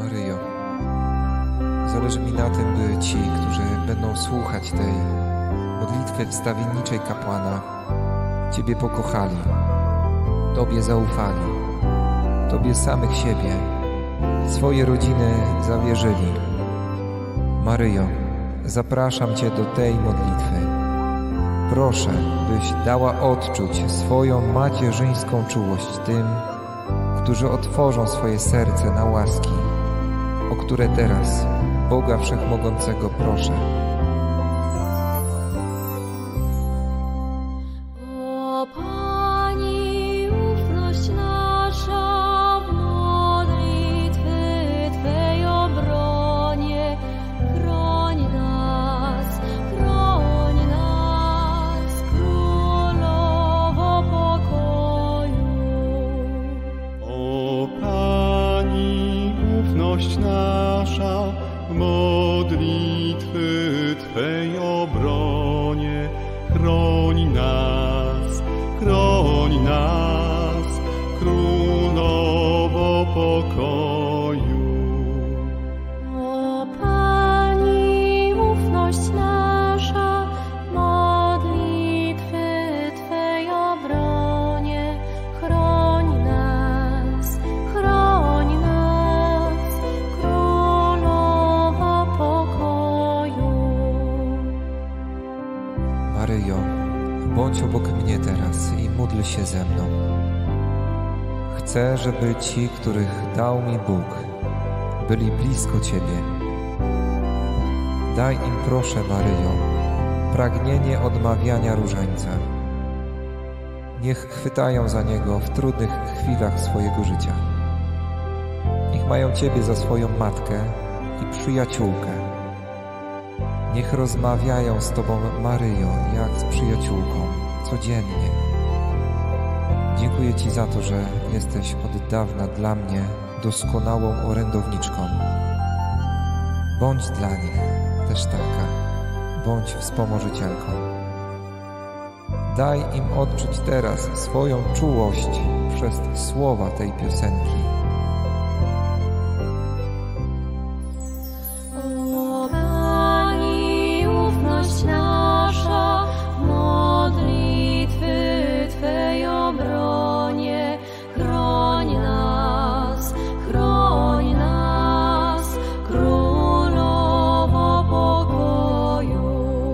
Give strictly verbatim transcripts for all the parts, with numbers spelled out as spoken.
Maryjo, zależy mi na tym, by ci, którzy będą słuchać tej modlitwy wstawienniczej kapłana, Ciebie pokochali, Tobie zaufali, Tobie samych siebie, swoje rodziny zawierzyli. Maryjo, zapraszam Cię do tej modlitwy. Proszę, byś dała odczuć swoją macierzyńską czułość tym, którzy otworzą swoje serce na łaski, o które teraz Boga Wszechmogącego proszę. O Pani, ufność nasza w modlitwy Twej obronie, chroń nas, chroń nas, Królowo pokoju. O Pani, ufność nasza w modlitwy Twej obronie, chroń nas, chroń nas, Królowo pokoju. O Pani, ufność nasza w modlitwy Twej obronie, chroń nas, chroń nas, Królowo pokoju. Maryjo, bądź obok mnie teraz i módl się ze mną. Chcę, żeby ci, których dał mi Bóg, byli blisko Ciebie. Daj im, proszę, Maryjo, pragnienie odmawiania różańca. Niech chwytają za niego w trudnych chwilach swojego życia. Niech mają Ciebie za swoją matkę i przyjaciółkę. Niech rozmawiają z Tobą, Maryjo, jak z przyjaciółką, codziennie. Dziękuję Ci za to, że jesteś od dawna dla mnie doskonałą orędowniczką. Bądź dla nich też taka, bądź wspomożycielką. Daj im odczuć teraz swoją czułość przez słowa tej piosenki. O Pani, ufność nasza w modlitwy Twej obronie, chroń nas, chroń nas, Królowo pokoju.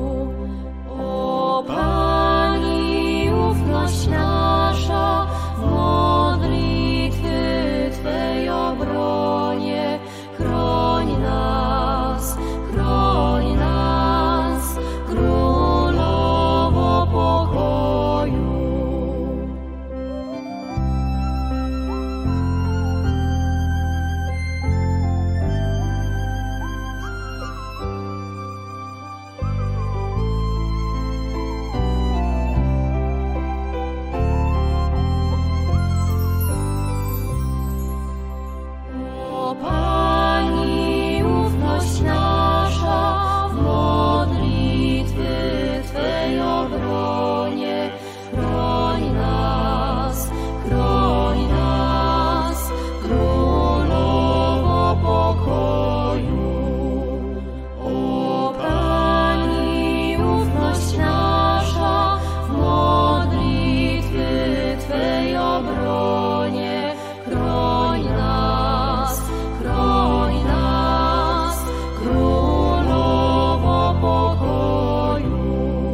O Pani, ufność nasza w modlitwy Twej obronie, chroń nas, chroń nas, Królowo pokoju. O Pani, ufność nasza w modlitwy Twej obronie, chroń nas, chroń nas, Królowo pokoju. O Pani, ufność nasza w modlitwy Twej obronie, chroń nas, chroń nas, Królowo pokoju.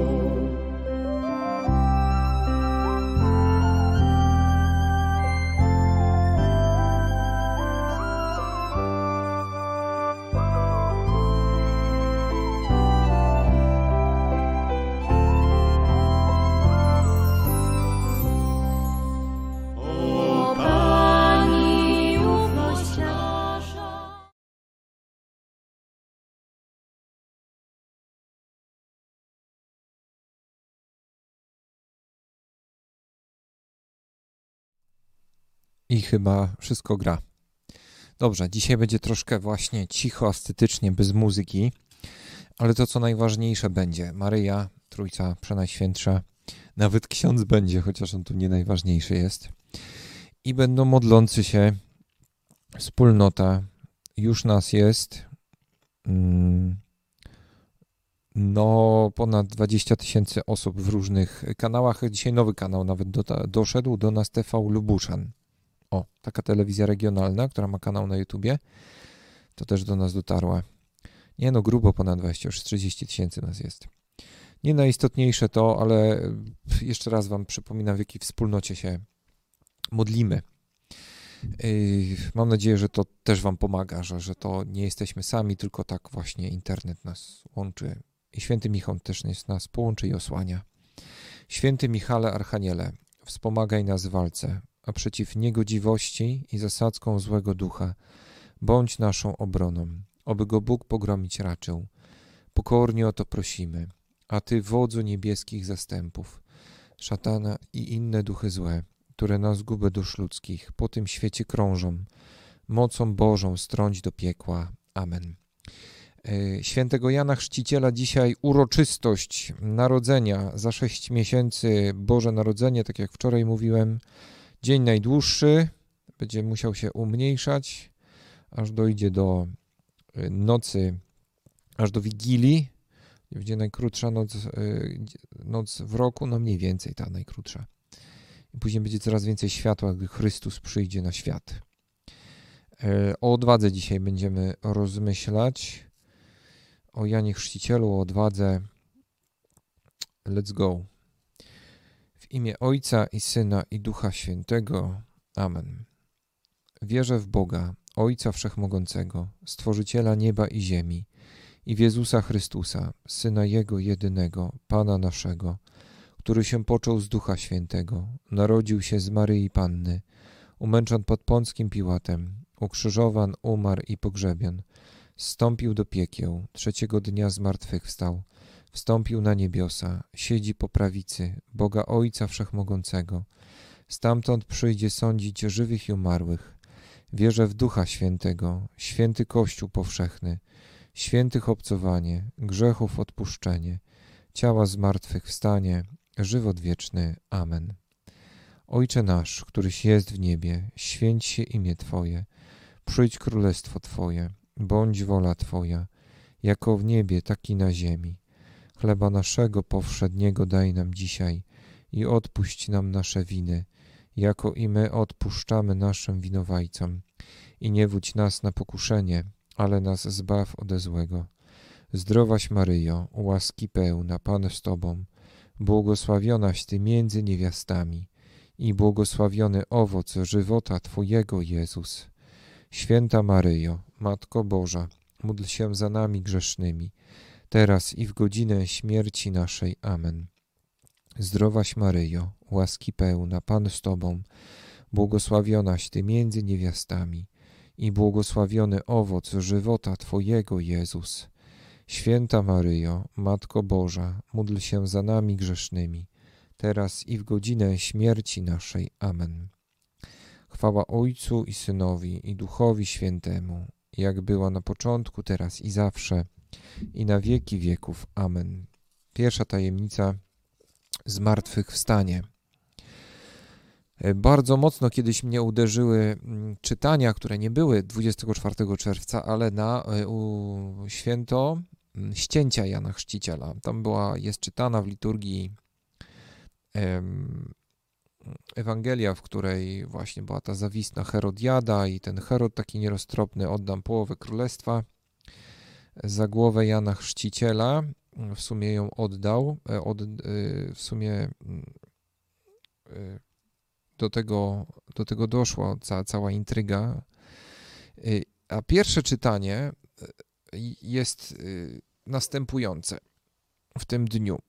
O Pani, ufność nasza. I chyba wszystko gra. Dobrze, dzisiaj będzie troszkę właśnie cicho, estetycznie, bez muzyki, ale to, co najważniejsze będzie, Maryja, Trójca Przenajświętsza, nawet ksiądz będzie, chociaż on tu nie najważniejszy jest, i będą modlący się wspólnota już nas jest no ponad dwadzieścia tysięcy osób w różnych kanałach. Dzisiaj nowy kanał nawet do, doszedł do nas, T V Lubuszan. O, taka telewizja regionalna, która ma kanał na YouTubie, to też do nas dotarła. Nie no, grubo ponad dwadzieścia, już trzydzieści tysięcy nas jest. Nie najistotniejsze to, ale jeszcze raz wam przypominam, w jakiej wspólnocie się modlimy. Mam nadzieję, że to też wam pomaga, że, że to nie jesteśmy sami, tylko tak właśnie internet nas łączy. I święty Michał też nas połączy i osłania. Święty Michale Archaniele, wspomagaj nas w walce, a przeciw niegodziwości i zasadzką złego ducha bądź naszą obroną, oby go Bóg pogromić raczył. Pokornie o to prosimy, a Ty, wodzu niebieskich zastępów, szatana i inne duchy złe, które na zgubę dusz ludzkich po tym świecie krążą, mocą Bożą strąć do piekła. Amen. Świętego Jana Chrzciciela dzisiaj uroczystość narodzenia za sześć miesięcy, Boże Narodzenie, tak jak wczoraj mówiłem, dzień najdłuższy, będzie musiał się umniejszać, aż dojdzie do nocy, aż do Wigilii, będzie najkrótsza noc, noc w roku, no mniej więcej ta najkrótsza. I później będzie coraz więcej światła, gdy Chrystus przyjdzie na świat. O odwadze dzisiaj będziemy rozmyślać, o Janie Chrzcicielu, o odwadze. Let's go. W imię Ojca i Syna i Ducha Świętego. Amen. Wierzę w Boga, Ojca Wszechmogącego, Stworzyciela nieba i ziemi, i w Jezusa Chrystusa, Syna Jego jedynego, Pana naszego, który się począł z Ducha Świętego, narodził się z Maryi Panny, umęczon pod Pąckim Piłatem, ukrzyżowan, umarł i pogrzebion, zstąpił do piekieł, trzeciego dnia zmartwychwstał, wstąpił na niebiosa, siedzi po prawicy Boga Ojca Wszechmogącego, stamtąd przyjdzie sądzić żywych i umarłych. Wierzę w Ducha Świętego, święty Kościół powszechny, świętych obcowanie, grzechów odpuszczenie, ciała zmartwychwstanie, żywot wieczny. Amen. Ojcze nasz, któryś jest w niebie, święć się imię Twoje, przyjdź królestwo Twoje, bądź wola Twoja, jako w niebie, tak i na ziemi. Chleba naszego powszedniego daj nam dzisiaj i odpuść nam nasze winy, jako i my odpuszczamy naszym winowajcom. I nie wódź nas na pokuszenie, ale nas zbaw ode złego. Zdrowaś Maryjo, łaski pełna, Pan z Tobą, błogosławionaś Ty między niewiastami i błogosławiony owoc żywota Twojego, Jezus. Święta Maryjo, Matko Boża, módl się za nami grzesznymi, teraz i w godzinę śmierci naszej. Amen. Zdrowaś Maryjo, łaski pełna, Pan z Tobą, błogosławionaś Ty między niewiastami i błogosławiony owoc żywota Twojego, Jezus. Święta Maryjo, Matko Boża, módl się za nami grzesznymi, teraz i w godzinę śmierci naszej. Amen. Chwała Ojcu i Synowi i Duchowi Świętemu, jak była na początku, teraz i zawsze, i na wieki wieków. Amen. Pierwsza tajemnica, zmartwychwstanie. Bardzo mocno kiedyś mnie uderzyły czytania, które nie były dwudziestego czwartego czerwca, ale na u, święto ścięcia Jana Chrzciciela. Tam była, jest czytana w liturgii em, Ewangelia, w której właśnie była ta zawistna Herodiada i ten Herod taki nieroztropny, oddam połowę królestwa za głowę Jana Chrzciciela. W sumie ją oddał, od, w sumie do tego, do tego doszła ca, cała intryga. A pierwsze czytanie jest następujące w tym dniu.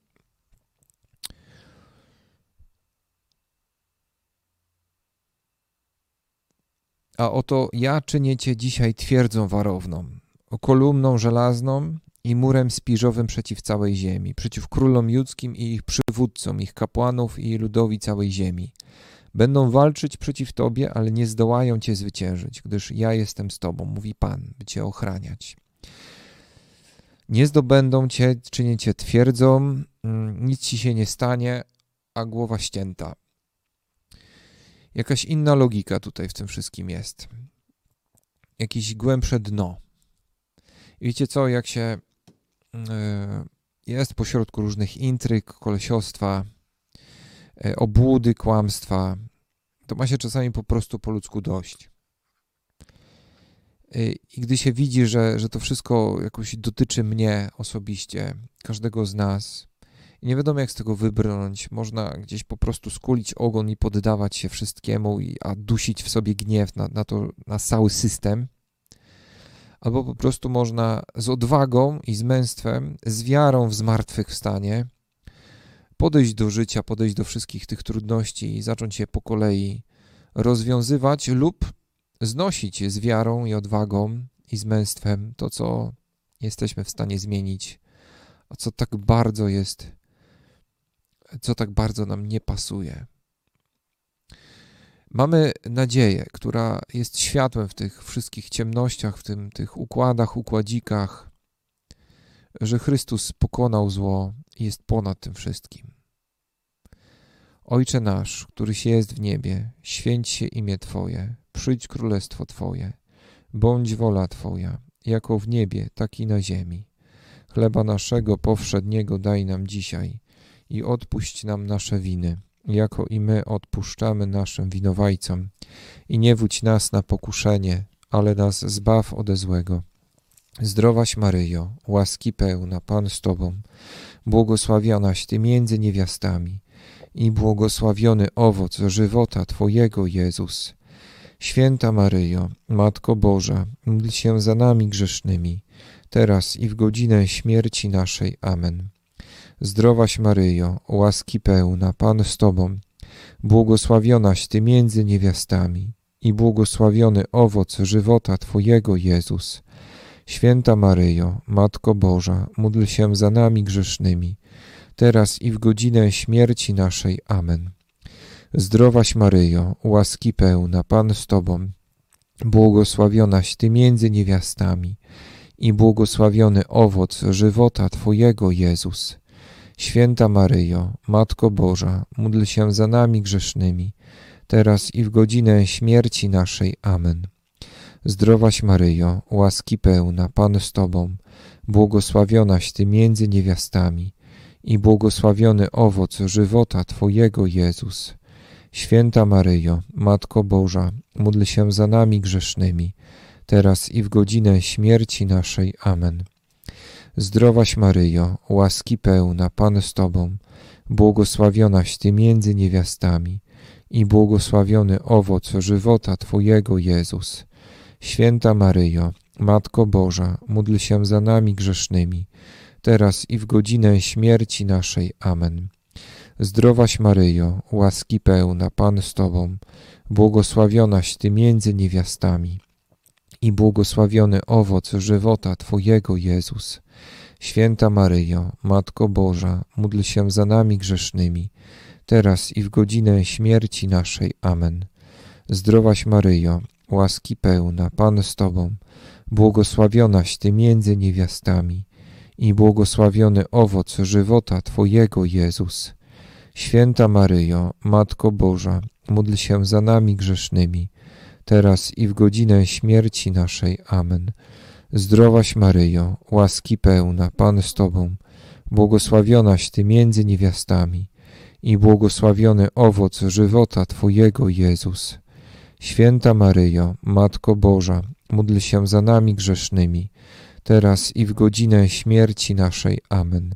A oto ja czynię Cię dzisiaj twierdzą warowną, kolumną żelazną i murem spiżowym przeciw całej ziemi, przeciw królom judzkim i ich przywódcom, ich kapłanów i ludowi całej ziemi. Będą walczyć przeciw Tobie, ale nie zdołają Cię zwyciężyć, gdyż ja jestem z Tobą, mówi Pan, by Cię ochraniać. Nie zdobędą Cię, czynię Cię twierdzą, nic Ci się nie stanie, a głowa ścięta. Jakaś inna logika tutaj w tym wszystkim jest. jakieś głębsze dno. I wiecie co, jak się jest pośrodku różnych intryg, kolesiostwa, obłudy, kłamstwa, to ma się czasami po prostu po ludzku dość. I gdy się widzi, że, że to wszystko jakoś dotyczy mnie osobiście, każdego z nas, i nie wiadomo jak z tego wybrnąć, można gdzieś po prostu skulić ogon i poddawać się wszystkiemu, i, a dusić w sobie gniew na, na to, na cały system, albo po prostu można z odwagą i z męstwem, z wiarą w zmartwychwstanie podejść do życia, podejść do wszystkich tych trudności i zacząć je po kolei rozwiązywać lub znosić z wiarą i odwagą i z męstwem to, co jesteśmy w stanie zmienić, a co tak bardzo jest, co tak bardzo nam nie pasuje. Mamy nadzieję, która jest światłem w tych wszystkich ciemnościach, w tym, tych układach, układzikach, że Chrystus pokonał zło i jest ponad tym wszystkim. Ojcze nasz, któryś jest w niebie, święć się imię Twoje, przyjdź królestwo Twoje, bądź wola Twoja, jako w niebie, tak i na ziemi. Chleba naszego powszedniego daj nam dzisiaj i odpuść nam nasze winy, jako i my odpuszczamy naszym winowajcom. I nie wódź nas na pokuszenie, ale nas zbaw ode złego. Zdrowaś Maryjo, łaski pełna, Pan z Tobą, błogosławionaś Ty między niewiastami i błogosławiony owoc żywota Twojego, Jezus. Święta Maryjo, Matko Boża, módl się za nami grzesznymi, teraz i w godzinę śmierci naszej. Amen. Zdrowaś Maryjo, łaski pełna, Pan z Tobą, błogosławionaś Ty między niewiastami i błogosławiony owoc żywota Twojego, Jezus. Święta Maryjo, Matko Boża, módl się za nami grzesznymi, teraz i w godzinę śmierci naszej. Amen. Zdrowaś Maryjo, łaski pełna, Pan z Tobą, błogosławionaś Ty między niewiastami i błogosławiony owoc żywota Twojego, Jezus. Święta Maryjo, Matko Boża, módl się za nami grzesznymi, teraz i w godzinę śmierci naszej. Amen. Zdrowaś Maryjo, łaski pełna, Pan z Tobą, błogosławionaś Ty między niewiastami i błogosławiony owoc żywota Twojego, Jezus. Święta Maryjo, Matko Boża, módl się za nami grzesznymi, teraz i w godzinę śmierci naszej. Amen. Zdrowaś Maryjo, łaski pełna, Pan z Tobą, błogosławionaś Ty między niewiastami i błogosławiony owoc żywota Twojego, Jezus. Święta Maryjo, Matko Boża, módl się za nami grzesznymi, teraz i w godzinę śmierci naszej. Amen. Zdrowaś Maryjo, łaski pełna, Pan z Tobą, błogosławionaś Ty między niewiastami i błogosławiony owoc żywota Twojego, Jezus. Święta Maryjo, Matko Boża, módl się za nami grzesznymi, teraz i w godzinę śmierci naszej. Amen. Zdrowaś Maryjo, łaski pełna, Pan z Tobą, błogosławionaś Ty między niewiastami i błogosławiony owoc żywota Twojego, Jezus. Święta Maryjo, Matko Boża, módl się za nami grzesznymi, teraz i w godzinę śmierci naszej. Amen. Zdrowaś Maryjo, łaski pełna, Pan z Tobą, błogosławionaś Ty między niewiastami i błogosławiony owoc żywota Twojego, Jezus. Święta Maryjo, Matko Boża, módl się za nami grzesznymi, teraz i w godzinę śmierci naszej. Amen.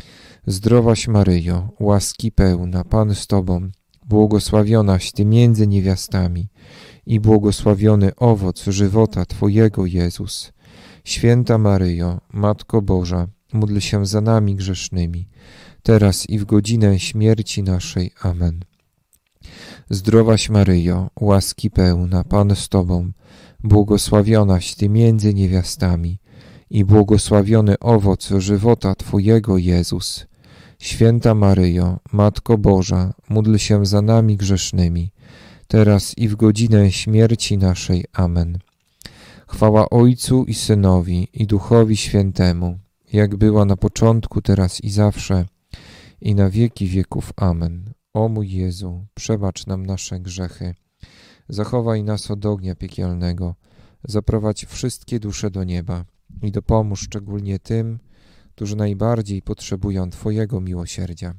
Zdrowaś Maryjo, łaski pełna, Pan z Tobą, błogosławionaś Ty między niewiastami i błogosławiony owoc żywota Twojego, Jezus. Święta Maryjo, Matko Boża, módl się za nami grzesznymi, teraz i w godzinę śmierci naszej. Amen. Zdrowaś Maryjo, łaski pełna, Pan z Tobą, błogosławionaś Ty między niewiastami i błogosławiony owoc żywota Twojego, Jezus. Święta Maryjo, Matko Boża, módl się za nami grzesznymi, teraz i w godzinę śmierci naszej. Amen. Chwała Ojcu i Synowi, i Duchowi Świętemu, jak była na początku, teraz i zawsze, i na wieki wieków. Amen. O mój Jezu, przebacz nam nasze grzechy, zachowaj nas od ognia piekielnego, Zaprowadź wszystkie dusze do nieba i dopomóż szczególnie tym, którzy najbardziej potrzebują Twojego miłosierdzia.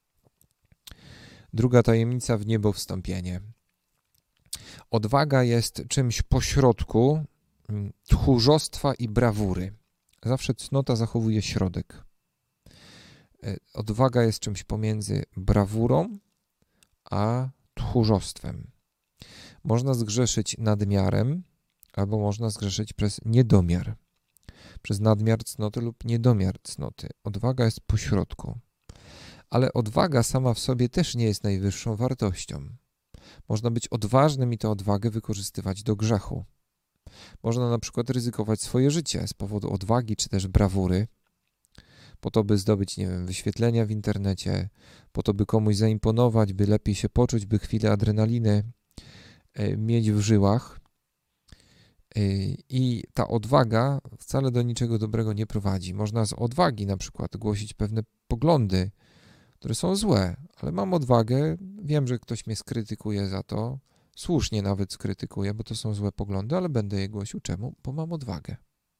Druga tajemnica w niebo wstąpienie. Odwaga jest czymś pośrodku tchórzostwa i brawury. Zawsze cnota zachowuje środek. Odwaga jest czymś pomiędzy brawurą a tchórzostwem. Można zgrzeszyć nadmiarem, albo można zgrzeszyć przez niedomiar. Przez nadmiar cnoty lub niedomiar cnoty. Odwaga jest pośrodku. Ale odwaga sama w sobie też nie jest najwyższą wartością. Można być odważnym i tę odwagę wykorzystywać do grzechu. Można na przykład ryzykować swoje życie z powodu odwagi czy też brawury, po to, by zdobyć, nie wiem, wyświetlenia w internecie, po to, by komuś zaimponować, by lepiej się poczuć, by chwilę adrenaliny mieć w żyłach. I ta odwaga wcale do niczego dobrego nie prowadzi. Można z odwagi na przykład głosić pewne poglądy, które są złe, ale mam odwagę, wiem, że ktoś mnie skrytykuje za to, słusznie nawet skrytykuje, bo to są złe poglądy, ale będę je głosił. Czemu? Bo mam odwagę.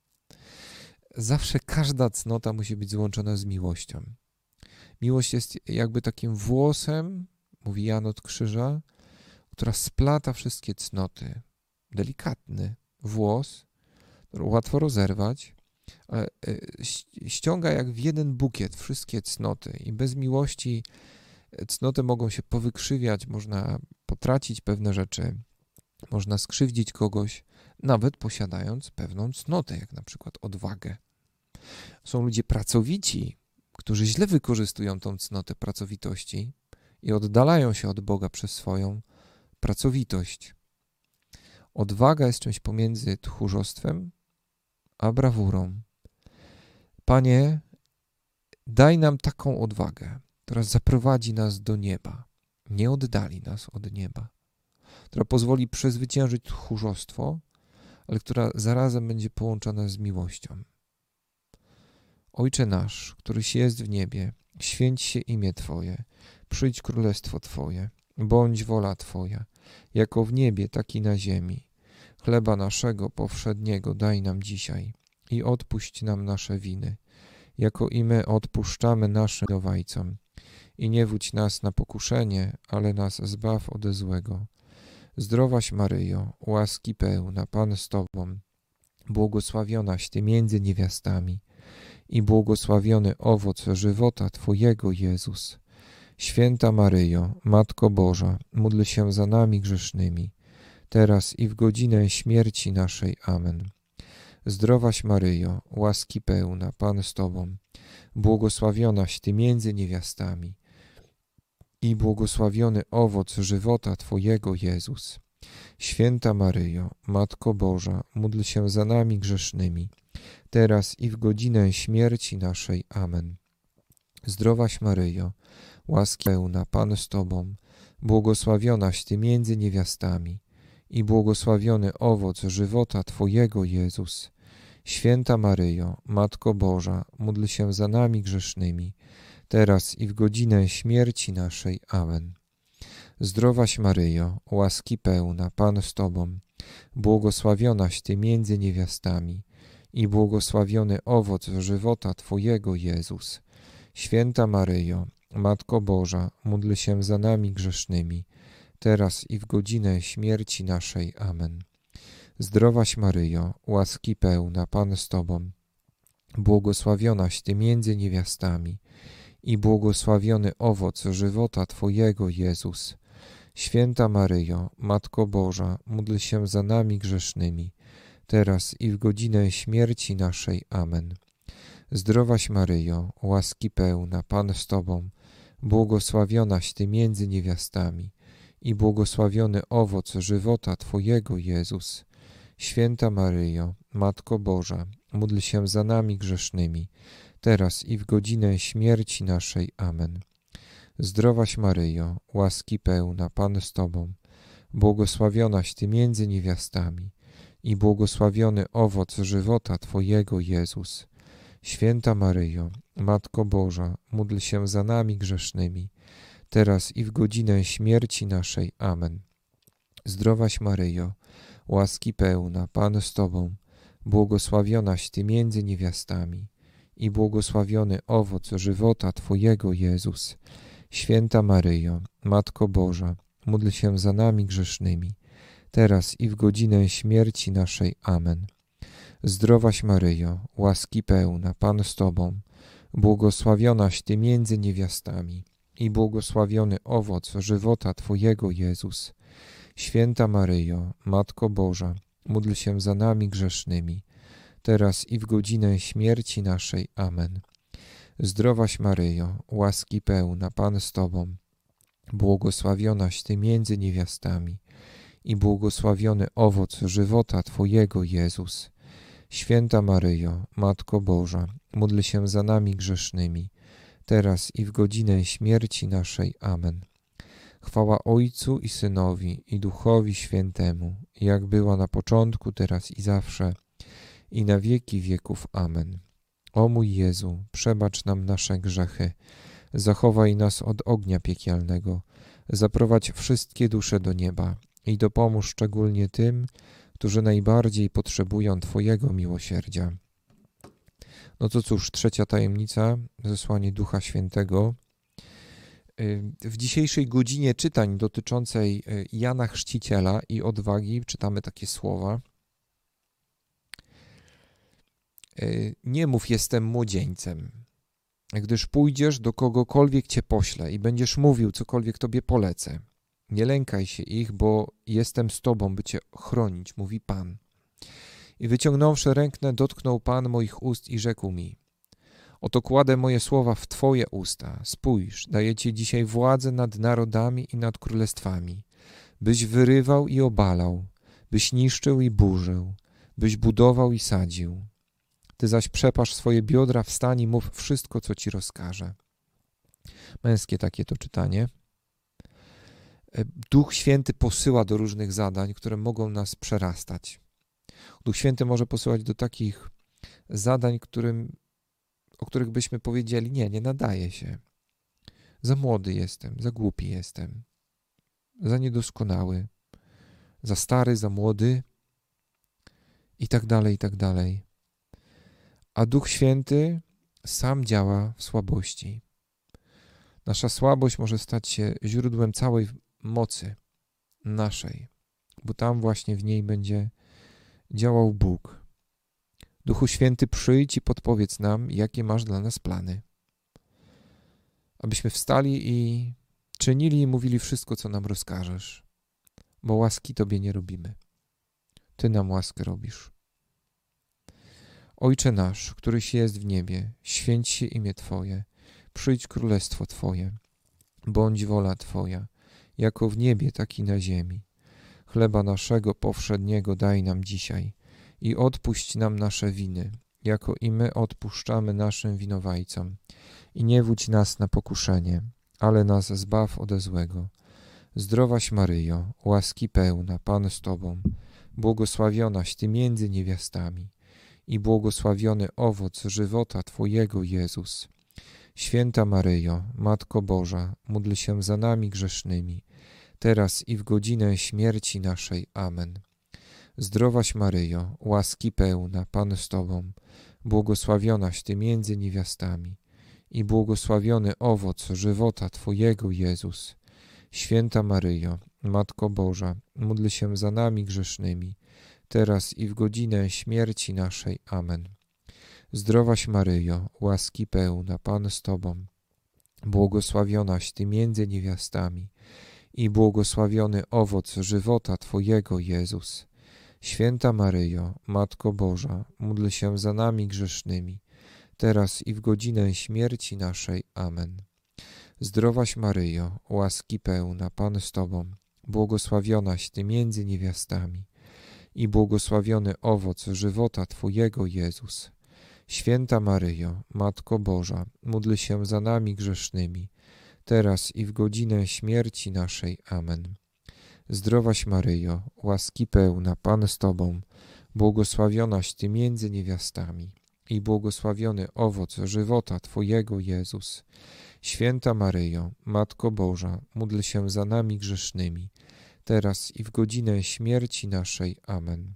Zawsze każda cnota musi być złączona z miłością. Miłość jest jakby takim włosem, mówi Jan od Krzyża, która splata wszystkie cnoty. Delikatny włos, który łatwo rozerwać, ale ściąga jak w jeden bukiet wszystkie cnoty i bez miłości cnoty mogą się powykrzywiać, można potracić pewne rzeczy, można skrzywdzić kogoś, nawet posiadając pewną cnotę, jak na przykład odwagę. Są ludzie pracowici, którzy źle wykorzystują tą cnotę pracowitości i oddalają się od Boga przez swoją pracowitość. Odwaga jest czymś pomiędzy tchórzostwem a brawurą. Panie, daj nam taką odwagę, która zaprowadzi nas do nieba, nie oddali nas od nieba, która pozwoli przezwyciężyć tchórzostwo, ale która zarazem będzie połączona z miłością. Ojcze nasz, któryś jest w niebie, święć się imię Twoje, przyjdź królestwo Twoje, bądź wola Twoja, jako w niebie, tak i na ziemi. Chleba naszego powszedniego daj nam dzisiaj i odpuść nam nasze winy, jako i my odpuszczamy naszym winowajcom. I nie wódź nas na pokuszenie, ale nas zbaw ode złego. Zdrowaś Maryjo, łaski pełna, Pan z Tobą, błogosławionaś Ty między niewiastami i błogosławiony owoc żywota Twojego, Jezus. Święta Maryjo, Matko Boża, módl się za nami grzesznymi, teraz i w godzinę śmierci naszej. Amen. Zdrowaś Maryjo, łaski pełna, Pan z Tobą, błogosławionaś Ty między niewiastami i błogosławiony owoc żywota Twojego, Jezus. Święta Maryjo, Matko Boża, módl się za nami grzesznymi, teraz i w godzinę śmierci naszej. Amen. Zdrowaś Maryjo, łaski pełna, Pan z Tobą, błogosławionaś Ty między niewiastami i błogosławiony owoc żywota Twojego, Jezus. Święta Maryjo, Matko Boża, módl się za nami grzesznymi, teraz i w godzinę śmierci naszej. Amen. Zdrowaś Maryjo, łaski pełna, Pan z Tobą, błogosławionaś Ty między niewiastami i błogosławiony owoc żywota Twojego, Jezus. Święta Maryjo, Matko Boża, módl się za nami grzesznymi, teraz i w godzinę śmierci naszej. Amen. Zdrowaś Maryjo, łaski pełna, Pan z Tobą, błogosławionaś Ty między niewiastami i błogosławiony owoc żywota Twojego, Jezus. Święta Maryjo, Matko Boża, módl się za nami grzesznymi, teraz i w godzinę śmierci naszej. Amen. Zdrowaś Maryjo, łaski pełna, Pan z Tobą, błogosławionaś Ty między niewiastami i błogosławiony owoc żywota Twojego, Jezus. Święta Maryjo, Matko Boża, módl się za nami grzesznymi, teraz i w godzinę śmierci naszej. Amen. Zdrowaś Maryjo, łaski pełna, Pan z Tobą, błogosławionaś Ty między niewiastami i błogosławiony owoc żywota Twojego, Jezus. Święta Maryjo, Matko Boża, módl się za nami grzesznymi, teraz i w godzinę śmierci naszej. Amen. Zdrowaś Maryjo, łaski pełna, Pan z Tobą, błogosławionaś Ty między niewiastami i błogosławiony owoc żywota Twojego, Jezus. Święta Maryjo, Matko Boża, módl się za nami grzesznymi, teraz i w godzinę śmierci naszej. Amen. Zdrowaś Maryjo, łaski pełna, Pan z Tobą, błogosławionaś Ty między niewiastami i błogosławiony owoc żywota Twojego, Jezus. Święta Maryjo, Matko Boża, módl się za nami grzesznymi, teraz i w godzinę śmierci naszej. Amen. Zdrowaś Maryjo, łaski pełna, Pan z Tobą, błogosławionaś Ty między niewiastami i błogosławiony owoc żywota Twojego, Jezus. Święta Maryjo, Matko Boża, módl się za nami grzesznymi, teraz i w godzinę śmierci naszej. Amen. Chwała Ojcu i Synowi, i Duchowi Świętemu, jak była na początku, teraz i zawsze, i na wieki wieków. Amen. O mój Jezu, przebacz nam nasze grzechy, zachowaj nas od ognia piekielnego, zaprowadź wszystkie dusze do nieba i dopomóż szczególnie tym, którzy najbardziej potrzebują Twojego miłosierdzia. No to cóż, trzecia tajemnica, zesłanie Ducha Świętego. W dzisiejszej godzinie czytań dotyczącej Jana Chrzciciela i odwagi czytamy takie słowa. Nie mów, jestem młodzieńcem, gdyż pójdziesz do kogokolwiek Cię pośle i będziesz mówił, cokolwiek Tobie polecę. Nie lękaj się ich, bo jestem z Tobą, by Cię chronić, mówi Pan. I wyciągnąwszy rękę, dotknął Pan moich ust i rzekł mi: oto kładę moje słowa w Twoje usta. Spójrz, daję Ci dzisiaj władzę nad narodami i nad królestwami, byś wyrywał i obalał, byś niszczył i burzył, byś budował i sadził. Ty zaś przepasz swoje biodra, wstań i mów wszystko, co Ci rozkażę. Męskie takie to czytanie. Duch Święty posyła do różnych zadań, które mogą nas przerastać. Duch Święty może posyłać do takich zadań, którym, o których byśmy powiedzieli: nie, nie nadaje się. Za młody jestem, za głupi jestem, za niedoskonały, za stary, za młody i tak dalej, i tak dalej. A Duch Święty sam działa w słabości. Nasza słabość może stać się źródłem całej mocy naszej, bo tam właśnie w niej będzie działał Bóg. Duchu Święty, przyjdź i podpowiedz nam, jakie masz dla nas plany. Abyśmy wstali i czynili i mówili wszystko, co nam rozkażesz, bo łaski Tobie nie robimy. Ty nam łaskę robisz. Ojcze nasz, któryś jest w niebie, święć się imię Twoje, przyjdź królestwo Twoje, bądź wola Twoja, jako w niebie, tak i na ziemi. Chleba naszego powszedniego daj nam dzisiaj i odpuść nam nasze winy, jako i my odpuszczamy naszym winowajcom. I nie wódź nas na pokuszenie, ale nas zbaw ode złego. Zdrowaś Maryjo, łaski pełna, Pan z Tobą, błogosławionaś Ty między niewiastami i błogosławiony owoc żywota Twojego, Jezus. Święta Maryjo, Matko Boża, módl się za nami grzesznymi, teraz i w godzinę śmierci naszej. Amen. Zdrowaś Maryjo, łaski pełna, Pan z Tobą, błogosławionaś Ty między niewiastami i błogosławiony owoc żywota Twojego, Jezus. Święta Maryjo, Matko Boża, módl się za nami grzesznymi, teraz i w godzinę śmierci naszej. Amen. Zdrowaś Maryjo, łaski pełna, Pan z Tobą, błogosławionaś Ty między niewiastami i błogosławiony owoc żywota Twojego, Jezus. Święta Maryjo, Matko Boża, módl się za nami grzesznymi, teraz i w godzinę śmierci naszej. Amen. Zdrowaś Maryjo, łaski pełna, Pan z Tobą, błogosławionaś Ty między niewiastami i błogosławiony owoc żywota Twojego, Jezus. Święta Maryjo, Matko Boża, módl się za nami grzesznymi, teraz i w godzinę śmierci naszej. Amen. Zdrowaś Maryjo, łaski pełna, Pan z Tobą, błogosławionaś Ty między niewiastami i błogosławiony owoc żywota Twojego, Jezus. Święta Maryjo, Matko Boża, módl się za nami grzesznymi, teraz i w godzinę śmierci naszej. Amen.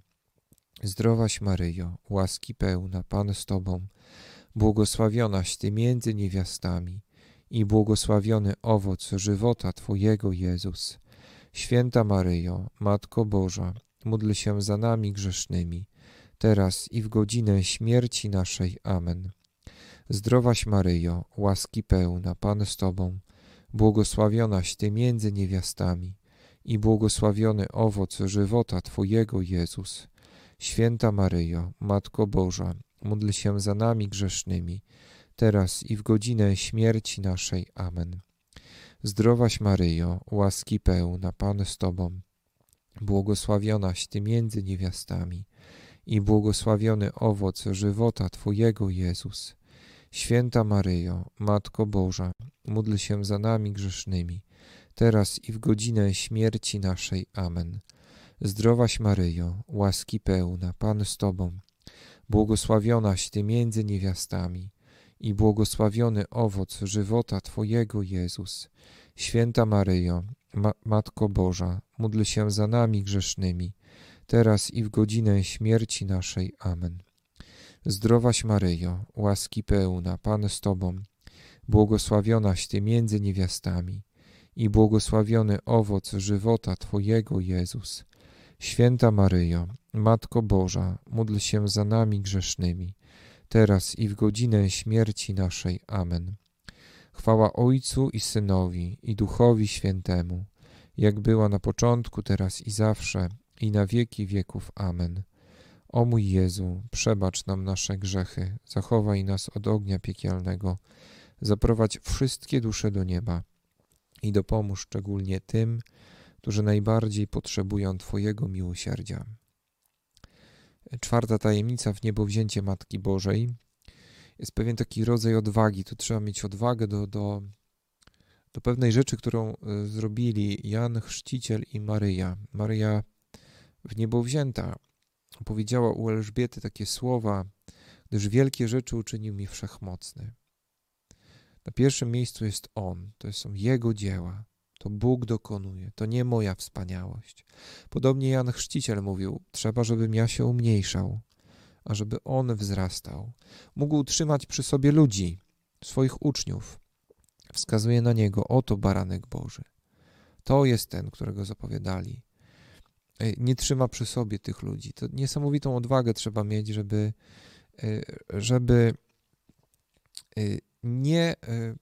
Zdrowaś Maryjo, łaski pełna, Pan z Tobą, błogosławionaś Ty między niewiastami i błogosławiony owoc żywota Twojego, Jezus. Święta Maryjo, Matko Boża, módl się za nami grzesznymi, teraz i w godzinę śmierci naszej. Amen. Zdrowaś Maryjo, łaski pełna, Pan z Tobą, błogosławionaś Ty między niewiastami i błogosławiony owoc żywota Twojego, Jezus. Święta Maryjo, Matko Boża, módl się za nami grzesznymi, teraz i w godzinę śmierci naszej. Amen. Zdrowaś Maryjo, łaski pełna, Pan z Tobą, błogosławionaś Ty między niewiastami i błogosławiony owoc żywota Twojego, Jezus. Święta Maryjo, Matko Boża, módl się za nami grzesznymi, teraz i w godzinę śmierci naszej. Amen. Zdrowaś Maryjo, łaski pełna, Pan z Tobą, błogosławionaś Ty między niewiastami i błogosławiony owoc żywota Twojego, Jezus. Święta Maryjo, Ma- Matko Boża, módl się za nami grzesznymi, teraz i w godzinę śmierci naszej. Amen. Zdrowaś Maryjo, łaski pełna, Pan z Tobą, błogosławionaś Ty między niewiastami i błogosławiony owoc żywota Twojego, Jezus. Święta Maryjo, Matko Boża, módl się za nami grzesznymi, teraz i w godzinę śmierci naszej. Amen. Chwała Ojcu i Synowi, i Duchowi Świętemu, jak była na początku, teraz i zawsze, i na wieki wieków. Amen. O mój Jezu, przebacz nam nasze grzechy, zachowaj nas od ognia piekielnego, zaprowadź wszystkie dusze do nieba i dopomóż szczególnie tym, którzy najbardziej potrzebują Twojego miłosierdzia. Czwarta tajemnica, wniebowzięcie Matki Bożej. Jest pewien taki rodzaj odwagi. Tu trzeba mieć odwagę do, do, do pewnej rzeczy, którą zrobili Jan Chrzciciel i Maryja. Maryja wniebowzięta powiedziała u Elżbiety takie słowa: gdyż wielkie rzeczy uczynił mi Wszechmocny. Na pierwszym miejscu jest On, to są Jego dzieła, to Bóg dokonuje, to nie moja wspaniałość. Podobnie Jan Chrzciciel mówił: trzeba, żebym ja się umniejszał, a żeby On wzrastał. Mógł utrzymać przy sobie ludzi, swoich uczniów. Wskazuje na Niego: oto baranek Boży. To jest ten, którego zapowiadali. Nie trzyma przy sobie tych ludzi. To niesamowitą odwagę trzeba mieć, żeby, żeby nie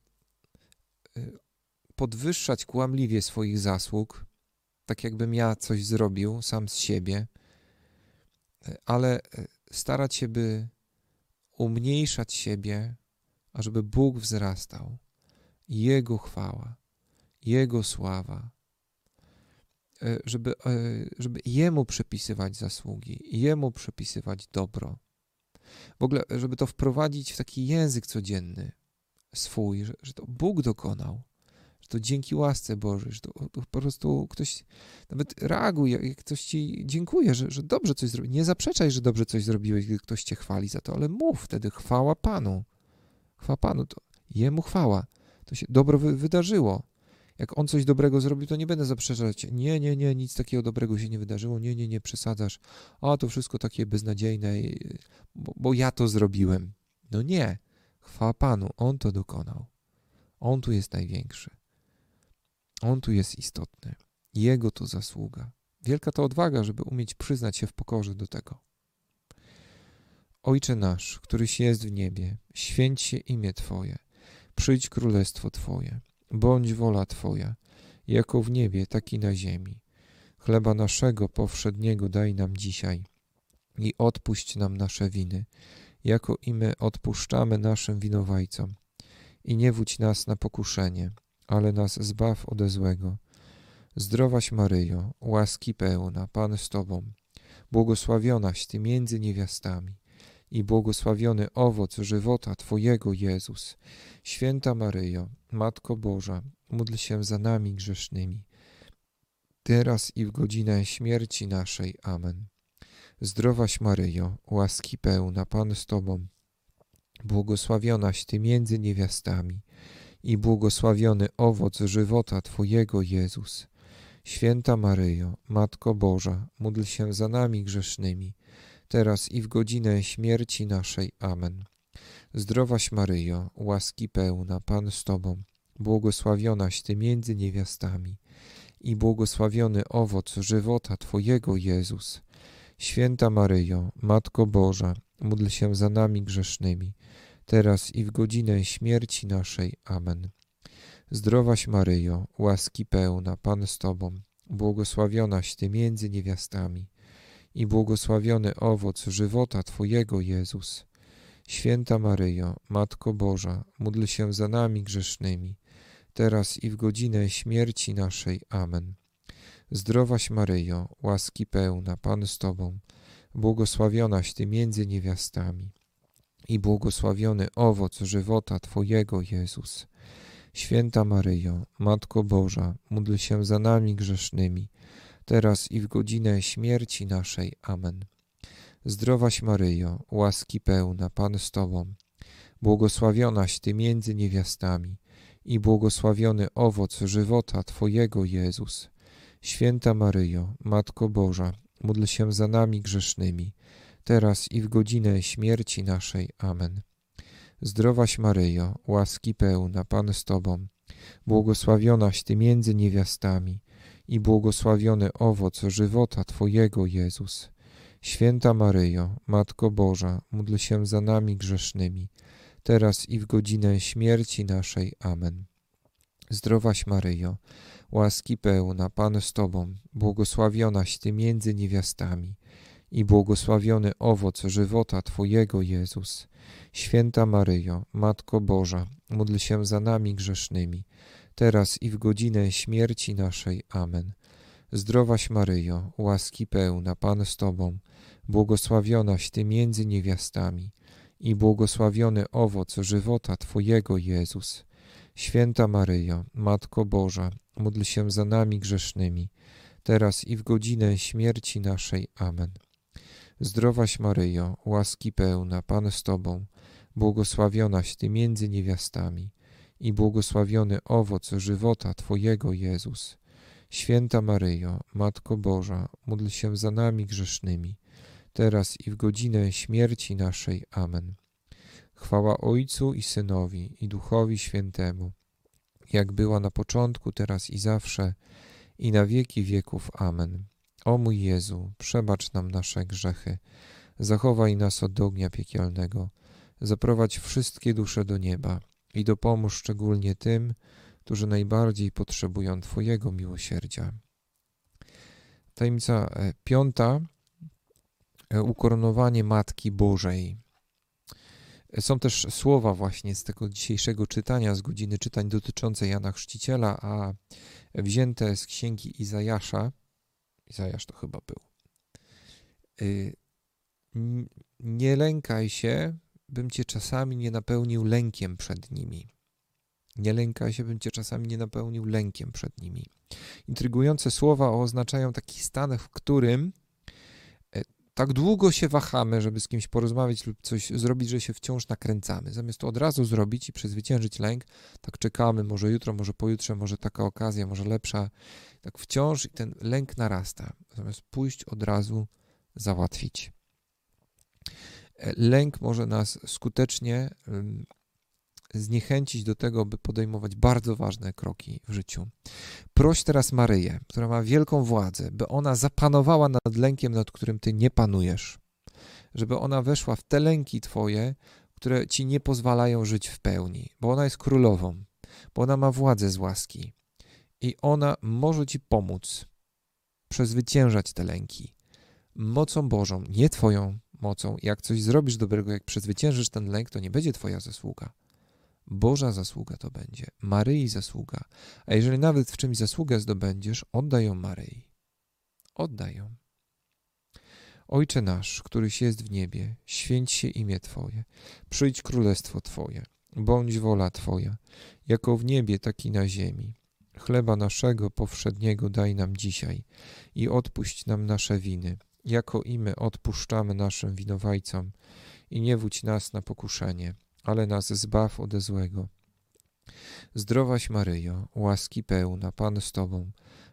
podwyższać kłamliwie swoich zasług, tak jakbym ja coś zrobił sam z siebie, ale starać się, by umniejszać siebie, ażeby Bóg wzrastał. Jego chwała, Jego sława, żeby, żeby Jemu przypisywać zasługi, Jemu przypisywać dobro. W ogóle, żeby to wprowadzić w taki język codzienny swój, że, że to Bóg dokonał, że to dzięki łasce Bożej, że to, to po prostu ktoś nawet reaguje, jak ktoś Ci dziękuje, że, że dobrze coś zrobił. Nie zaprzeczaj, że dobrze coś zrobiłeś, gdy ktoś Cię chwali za to, ale mów wtedy: chwała Panu. Chwała Panu, to Jemu chwała. To się dobro wy, wydarzyło. Jak On coś dobrego zrobił, to nie będę zaprzeczać. Nie, nie, nie, nic takiego dobrego się nie wydarzyło. Nie, nie, nie, przesadzasz. A to wszystko takie beznadziejne, bo, bo ja to zrobiłem. No nie. Chwała Panu, On to dokonał. On tu jest największy. On tu jest istotny. Jego to zasługa. Wielka to odwaga, żeby umieć przyznać się w pokorze do tego. Ojcze nasz, któryś jest w niebie, święć się imię Twoje. Przyjdź królestwo Twoje. Bądź wola Twoja, jako w niebie, tak i na ziemi. Chleba naszego powszedniego daj nam dzisiaj i odpuść nam nasze winy, jako i my odpuszczamy naszym winowajcom. I nie wódź nas na pokuszenie, ale nas zbaw ode złego. Zdrowaś Maryjo, łaski pełna, Pan z Tobą, błogosławionaś Ty między niewiastami i błogosławiony owoc żywota Twojego, Jezus. Święta Maryjo, Matko Boża, módl się za nami grzesznymi, teraz i w godzinę śmierci naszej. Amen. Zdrowaś Maryjo, łaski pełna, Pan z Tobą, błogosławionaś Ty między niewiastami i błogosławiony owoc żywota Twojego, Jezus. Święta Maryjo, Matko Boża, módl się za nami grzesznymi, teraz i w godzinę śmierci naszej. Amen. Zdrowaś Maryjo, łaski pełna, Pan z Tobą, błogosławionaś Ty między niewiastami i błogosławiony owoc żywota Twojego, Jezus. Święta Maryjo, Matko Boża, módl się za nami grzesznymi, teraz i w godzinę śmierci naszej. Amen. Zdrowaś Maryjo, łaski pełna, Pan z Tobą, błogosławionaś Ty między niewiastami i błogosławiony owoc żywota Twojego, Jezus. Święta Maryjo, Matko Boża, módl się za nami grzesznymi, teraz i w godzinę śmierci naszej. Amen. Zdrowaś Maryjo, łaski pełna, Pan z Tobą, błogosławionaś Ty między niewiastami i błogosławiony owoc żywota Twojego, Jezus. Święta Maryjo, Matko Boża, módl się za nami grzesznymi, teraz i w godzinę śmierci naszej. Amen. Zdrowaś Maryjo, łaski pełna, Pan z Tobą, błogosławionaś Ty między niewiastami i błogosławiony owoc żywota Twojego, Jezus. Święta Maryjo, Matko Boża, módl się za nami grzesznymi, teraz i w godzinę śmierci naszej. Amen. Zdrowaś Maryjo, łaski pełna, Pan z Tobą, błogosławionaś Ty między niewiastami i błogosławiony owoc żywota Twojego, Jezus. Święta Maryjo, Matko Boża, módl się za nami grzesznymi, teraz i w godzinę śmierci naszej. Amen. Zdrowaś Maryjo, łaski pełna, Pan z Tobą, błogosławionaś Ty między niewiastami i błogosławiony owoc żywota Twojego, Jezus. Święta Maryjo, Matko Boża, módl się za nami grzesznymi, teraz i w godzinę śmierci naszej. Amen. Zdrowaś Maryjo, łaski pełna, Pan z Tobą, błogosławionaś Ty między niewiastami i błogosławiony owoc żywota Twojego, Jezus. Święta Maryjo, Matko Boża, módl się za nami grzesznymi, teraz i w godzinę śmierci naszej. Amen. Zdrowaś Maryjo, łaski pełna, Pan z Tobą, błogosławionaś Ty między niewiastami i błogosławiony owoc żywota Twojego, Jezus. Święta Maryjo, Matko Boża, módl się za nami grzesznymi, teraz i w godzinę śmierci naszej. Amen. Chwała Ojcu i Synowi, i Duchowi Świętemu, jak była na początku, teraz i zawsze, i na wieki wieków. Amen. O mój Jezu, przebacz nam nasze grzechy, zachowaj nas od ognia piekielnego, zaprowadź wszystkie dusze do nieba i dopomóż szczególnie tym, którzy najbardziej potrzebują Twojego miłosierdzia. Tajemnica piąta. Ukoronowanie Matki Bożej. Są też słowa właśnie z tego dzisiejszego czytania, z godziny czytań dotyczące Jana Chrzciciela, a wzięte z księgi Izajasza. Izajasz to chyba był. Nie lękaj się, bym Cię czasami nie napełnił lękiem przed nimi. Nie lękaj się, bym Cię czasami nie napełnił lękiem przed nimi. Intrygujące słowa oznaczają taki stan, w którym tak długo się wahamy, żeby z kimś porozmawiać lub coś zrobić, że się wciąż nakręcamy. Zamiast to od razu zrobić i przezwyciężyć lęk, tak czekamy, może jutro, może pojutrze, może taka okazja, może lepsza. Tak wciąż i ten lęk narasta. Zamiast pójść od razu, załatwić. Lęk może nas skutecznie zniechęcić do tego, by podejmować bardzo ważne kroki w życiu. Proś teraz Maryję, która ma wielką władzę, by ona zapanowała nad lękiem, nad którym Ty nie panujesz. Żeby ona weszła w te lęki Twoje, które Ci nie pozwalają żyć w pełni, bo ona jest królową, bo ona ma władzę z łaski i ona może Ci pomóc przezwyciężać te lęki mocą Bożą, nie Twoją mocą. Jak coś zrobisz dobrego, jak przezwyciężysz ten lęk, to nie będzie Twoja zasługa. Boża zasługa to będzie, Maryi zasługa. A jeżeli nawet w czymś zasługę zdobędziesz, oddaj ją Maryi. Oddaj ją. Ojcze nasz, któryś jest w niebie, święć się imię Twoje, przyjdź królestwo Twoje, bądź wola Twoja, jako w niebie, tak i na ziemi. Chleba naszego powszedniego daj nam dzisiaj i odpuść nam nasze winy, jako i my odpuszczamy naszym winowajcom i nie wódź nas na pokuszenie, ale nas zbaw ode złego. Zdrowaś Maryjo, łaski pełna, Pan z Tobą,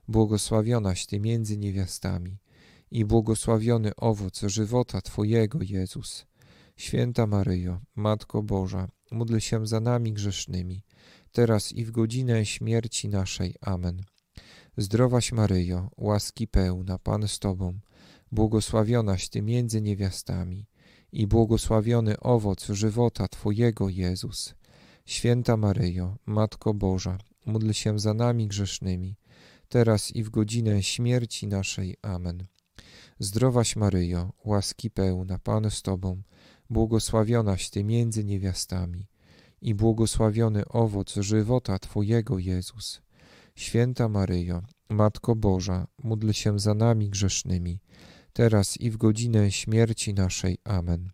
błogosławionaś Ty między niewiastami i błogosławiony owoc żywota Twojego, Jezus. Święta Maryjo, Matko Boża, módl się za nami grzesznymi, teraz i w godzinę śmierci naszej. Amen. Zdrowaś Maryjo, łaski pełna, Pan z Tobą, błogosławionaś Ty między niewiastami i błogosławiony owoc żywota Twojego, Jezus. Święta Maryjo, Matko Boża, módl się za nami grzesznymi, teraz i w godzinę śmierci naszej. Amen. Zdrowaś Maryjo, łaski pełna, Pan z Tobą, błogosławionaś Ty między niewiastami i błogosławiony owoc żywota Twojego, Jezus. Święta Maryjo, Matko Boża, módl się za nami grzesznymi, teraz i w godzinę śmierci naszej. Amen.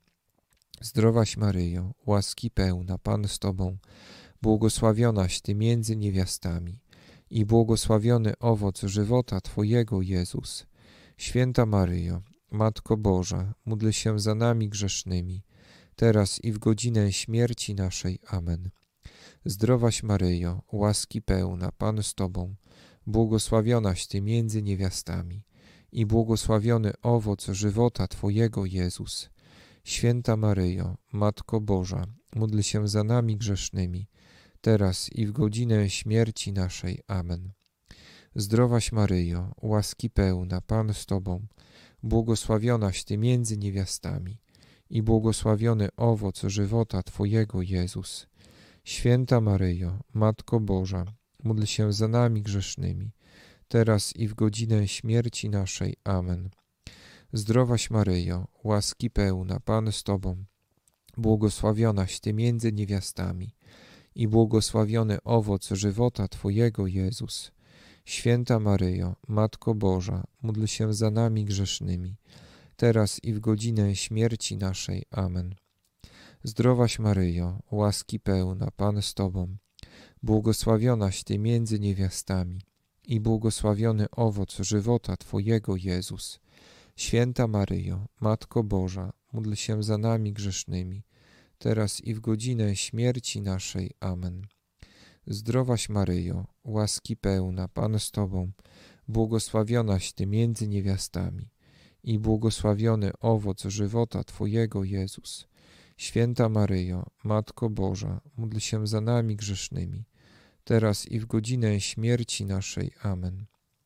Zdrowaś Maryjo, łaski pełna, Pan z Tobą, błogosławionaś Ty między niewiastami i błogosławiony owoc żywota Twojego, Jezus. Święta Maryjo, Matko Boża, módl się za nami grzesznymi, teraz i w godzinę śmierci naszej. Amen. Zdrowaś Maryjo, łaski pełna, Pan z Tobą, błogosławionaś Ty między niewiastami i błogosławiony owoc żywota Twojego, Jezus. Święta Maryjo, Matko Boża, módl się za nami grzesznymi, teraz i w godzinę śmierci naszej. Amen. Zdrowaś Maryjo, łaski pełna, Pan z Tobą, błogosławionaś Ty między niewiastami i błogosławiony owoc żywota Twojego, Jezus. Święta Maryjo, Matko Boża, módl się za nami grzesznymi, teraz i w godzinę śmierci naszej. Amen. Zdrowaś Maryjo, łaski pełna, Pan z Tobą, błogosławionaś Ty między niewiastami i błogosławiony owoc żywota Twojego, Jezus. Święta Maryjo, Matko Boża, módl się za nami grzesznymi, teraz i w godzinę śmierci naszej. Amen. Zdrowaś Maryjo, łaski pełna, Pan z Tobą, błogosławionaś Ty między niewiastami i błogosławiony owoc żywota Twojego, Jezus. Święta Maryjo, Matko Boża, módl się za nami grzesznymi, teraz i w godzinę śmierci naszej. Amen. Zdrowaś Maryjo, łaski pełna, Pan z Tobą, błogosławionaś Ty między niewiastami i błogosławiony owoc żywota Twojego, Jezus. Święta Maryjo, Matko Boża, módl się za nami grzesznymi, teraz i w godzinę śmierci naszej. Amen.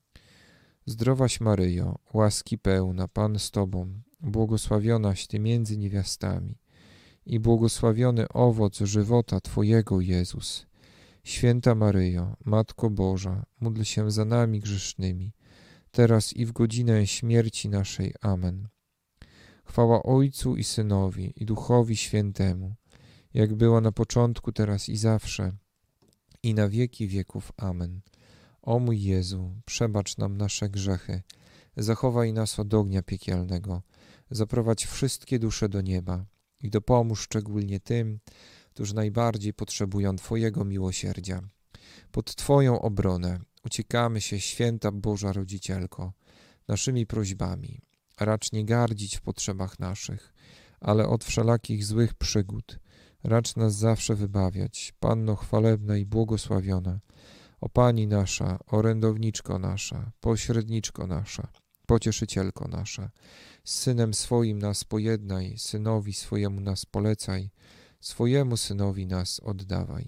Zdrowaś Maryjo, łaski pełna, Pan z Tobą, błogosławionaś Ty między niewiastami i błogosławiony owoc żywota Twojego, Jezus. Święta Maryjo, Matko Boża, módl się za nami grzesznymi, teraz i w godzinę śmierci naszej. Amen. Chwała Ojcu i Synowi, i Duchowi Świętemu, jak była na początku, teraz i zawsze, i na wieki wieków. Amen. O mój Jezu, przebacz nam nasze grzechy, zachowaj nas od ognia piekielnego, zaprowadź wszystkie dusze do nieba i dopomóż szczególnie tym, którzy najbardziej potrzebują Twojego miłosierdzia. Pod Twoją obronę uciekamy się, święta Boża Rodzicielko, naszymi prośbami. Racz nie gardzić w potrzebach naszych, ale od wszelakich złych przygód racz nas zawsze wybawiać. Panno chwalebna i błogosławiona, o Pani nasza, orędowniczko nasza, pośredniczko nasza, pocieszycielko nasza, z Synem swoim nas pojednaj, Synowi swojemu nas polecaj, swojemu Synowi nas oddawaj.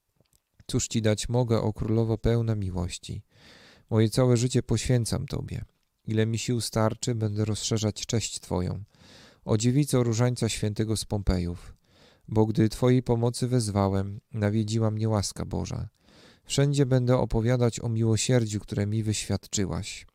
Cóż Ci dać mogę, o Królowo pełna miłości? Moje całe życie poświęcam Tobie. Ile mi sił starczy, będę rozszerzać cześć Twoją. O Dziewico Różańca Świętego z Pompejów, bo gdy Twojej pomocy wezwałem, nawiedziła mnie łaska Boża. Wszędzie będę opowiadać o miłosierdziu, które mi wyświadczyłaś.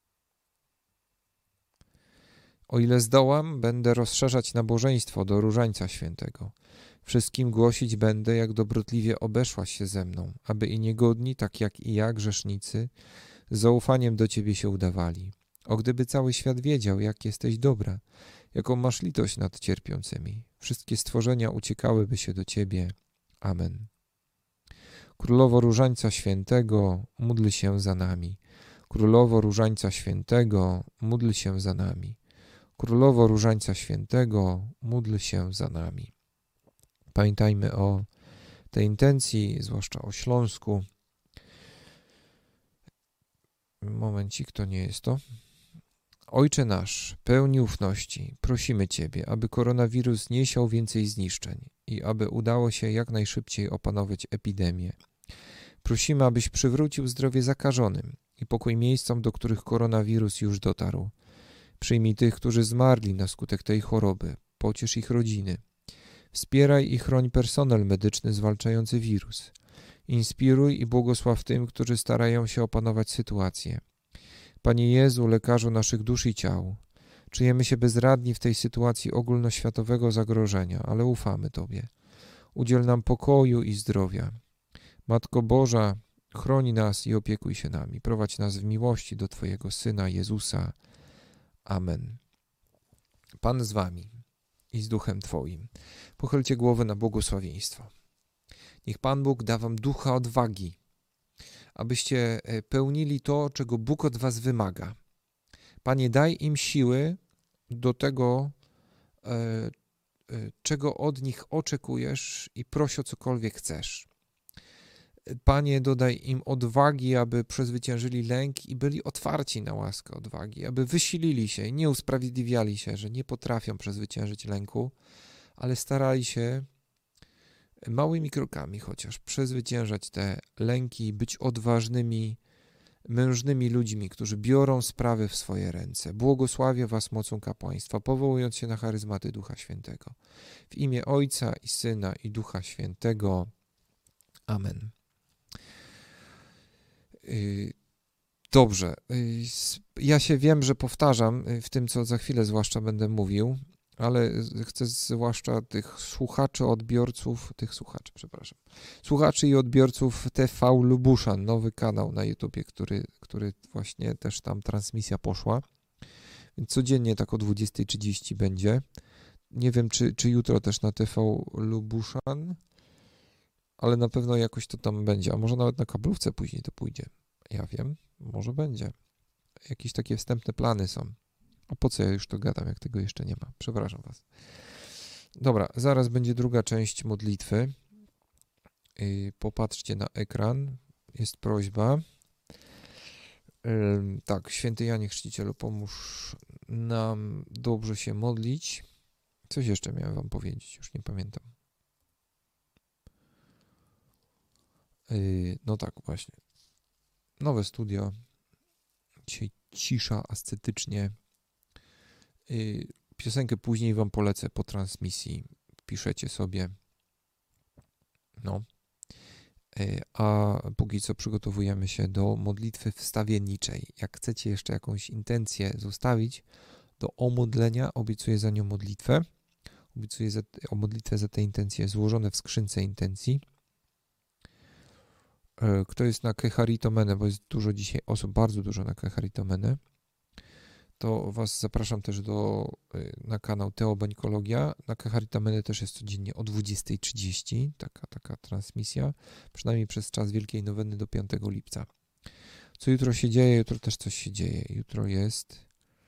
O ile zdołam, będę rozszerzać nabożeństwo do Różańca Świętego. Wszystkim głosić będę, jak dobrotliwie obeszłaś się ze mną, aby i niegodni, tak jak i ja, grzesznicy, z zaufaniem do Ciebie się udawali. O gdyby cały świat wiedział, jak jesteś dobra, jaką masz litość nad cierpiącymi, wszystkie stworzenia uciekałyby się do Ciebie. Amen. Królowo Różańca Świętego, módl się za nami. Królowo Różańca Świętego, módl się za nami. Królowo Różańca Świętego, módl się za nami. Pamiętajmy o tej intencji, zwłaszcza o Śląsku. Momencik, to nie jest to. Ojcze nasz, pełni ufności, prosimy Ciebie, aby koronawirus nie siał więcej zniszczeń i aby udało się jak najszybciej opanować epidemię. Prosimy, abyś przywrócił zdrowie zakażonym i pokój miejscom, do których koronawirus już dotarł. Przyjmij tych, którzy zmarli na skutek tej choroby. Pociesz ich rodziny. Wspieraj i chroń personel medyczny zwalczający wirus. Inspiruj i błogosław tym, którzy starają się opanować sytuację. Panie Jezu, lekarzu naszych dusz i ciał, czujemy się bezradni w tej sytuacji ogólnoświatowego zagrożenia, ale ufamy Tobie. Udziel nam pokoju i zdrowia. Matko Boża, chroni nas i opiekuj się nami. Prowadź nas w miłości do Twojego Syna Jezusa. Amen. Pan z Wami i z duchem Twoim. Pochylcie głowy na błogosławieństwo. Niech Pan Bóg da Wam ducha odwagi, abyście pełnili to, czego Bóg od Was wymaga. Panie, daj im siły do tego, czego od nich oczekujesz i proś o cokolwiek chcesz. Panie, dodaj im odwagi, aby przezwyciężyli lęk i byli otwarci na łaskę odwagi, aby wysilili się i nie usprawiedliwiali się, że nie potrafią przezwyciężyć lęku, ale starali się małymi krokami chociaż przezwyciężać te lęki i być odważnymi, mężnymi ludźmi, którzy biorą sprawy w swoje ręce. Błogosławię Was mocą kapłaństwa, powołując się na charyzmaty Ducha Świętego. W imię Ojca i Syna i Ducha Świętego. Amen. Dobrze. Ja się wiem, że powtarzam w tym, co za chwilę zwłaszcza będę mówił, ale chcę zwłaszcza tych słuchaczy, odbiorców, tych słuchaczy, przepraszam, słuchaczy i odbiorców T V Lubuszan, nowy kanał na YouTubie, który, który właśnie też tam transmisja poszła. Więc codziennie tak o dwudziestej trzydzieści będzie. Nie wiem, czy, czy jutro też na T V Lubuszan, ale na pewno jakoś to tam będzie, a może nawet na kablówce później to pójdzie. Ja wiem, może będzie. Jakieś takie wstępne plany są. A po co ja już to gadam, jak tego jeszcze nie ma? Przepraszam Was. Dobra, zaraz będzie druga część modlitwy. Yy, popatrzcie na ekran. Jest prośba. Yy, tak, Święty Janie Chrzcicielu, pomóż nam dobrze się modlić. Coś jeszcze miałem Wam powiedzieć, już nie pamiętam. Yy, no tak, właśnie. Nowe studio. Dzisiaj cisza, ascetycznie. Yy, piosenkę później Wam polecę po transmisji. Piszecie sobie. No. Yy, a póki co przygotowujemy się do modlitwy wstawienniczej. Jak chcecie jeszcze jakąś intencję zostawić do omodlenia, obiecuję za nią modlitwę. Obiecuję za, o modlitwę za te intencje złożone w skrzynce intencji. Kto jest na Kecharitomene, bo jest dużo dzisiaj osób, bardzo dużo na Kecharitomene, to Was zapraszam też do, na kanał Teobańkologia. Na Kecharitomene też jest codziennie o dwudziestej trzydzieści taka, taka transmisja, przynajmniej przez czas Wielkiej Noweny do piątego lipca. Co jutro się dzieje? Jutro też coś się dzieje. Jutro jest...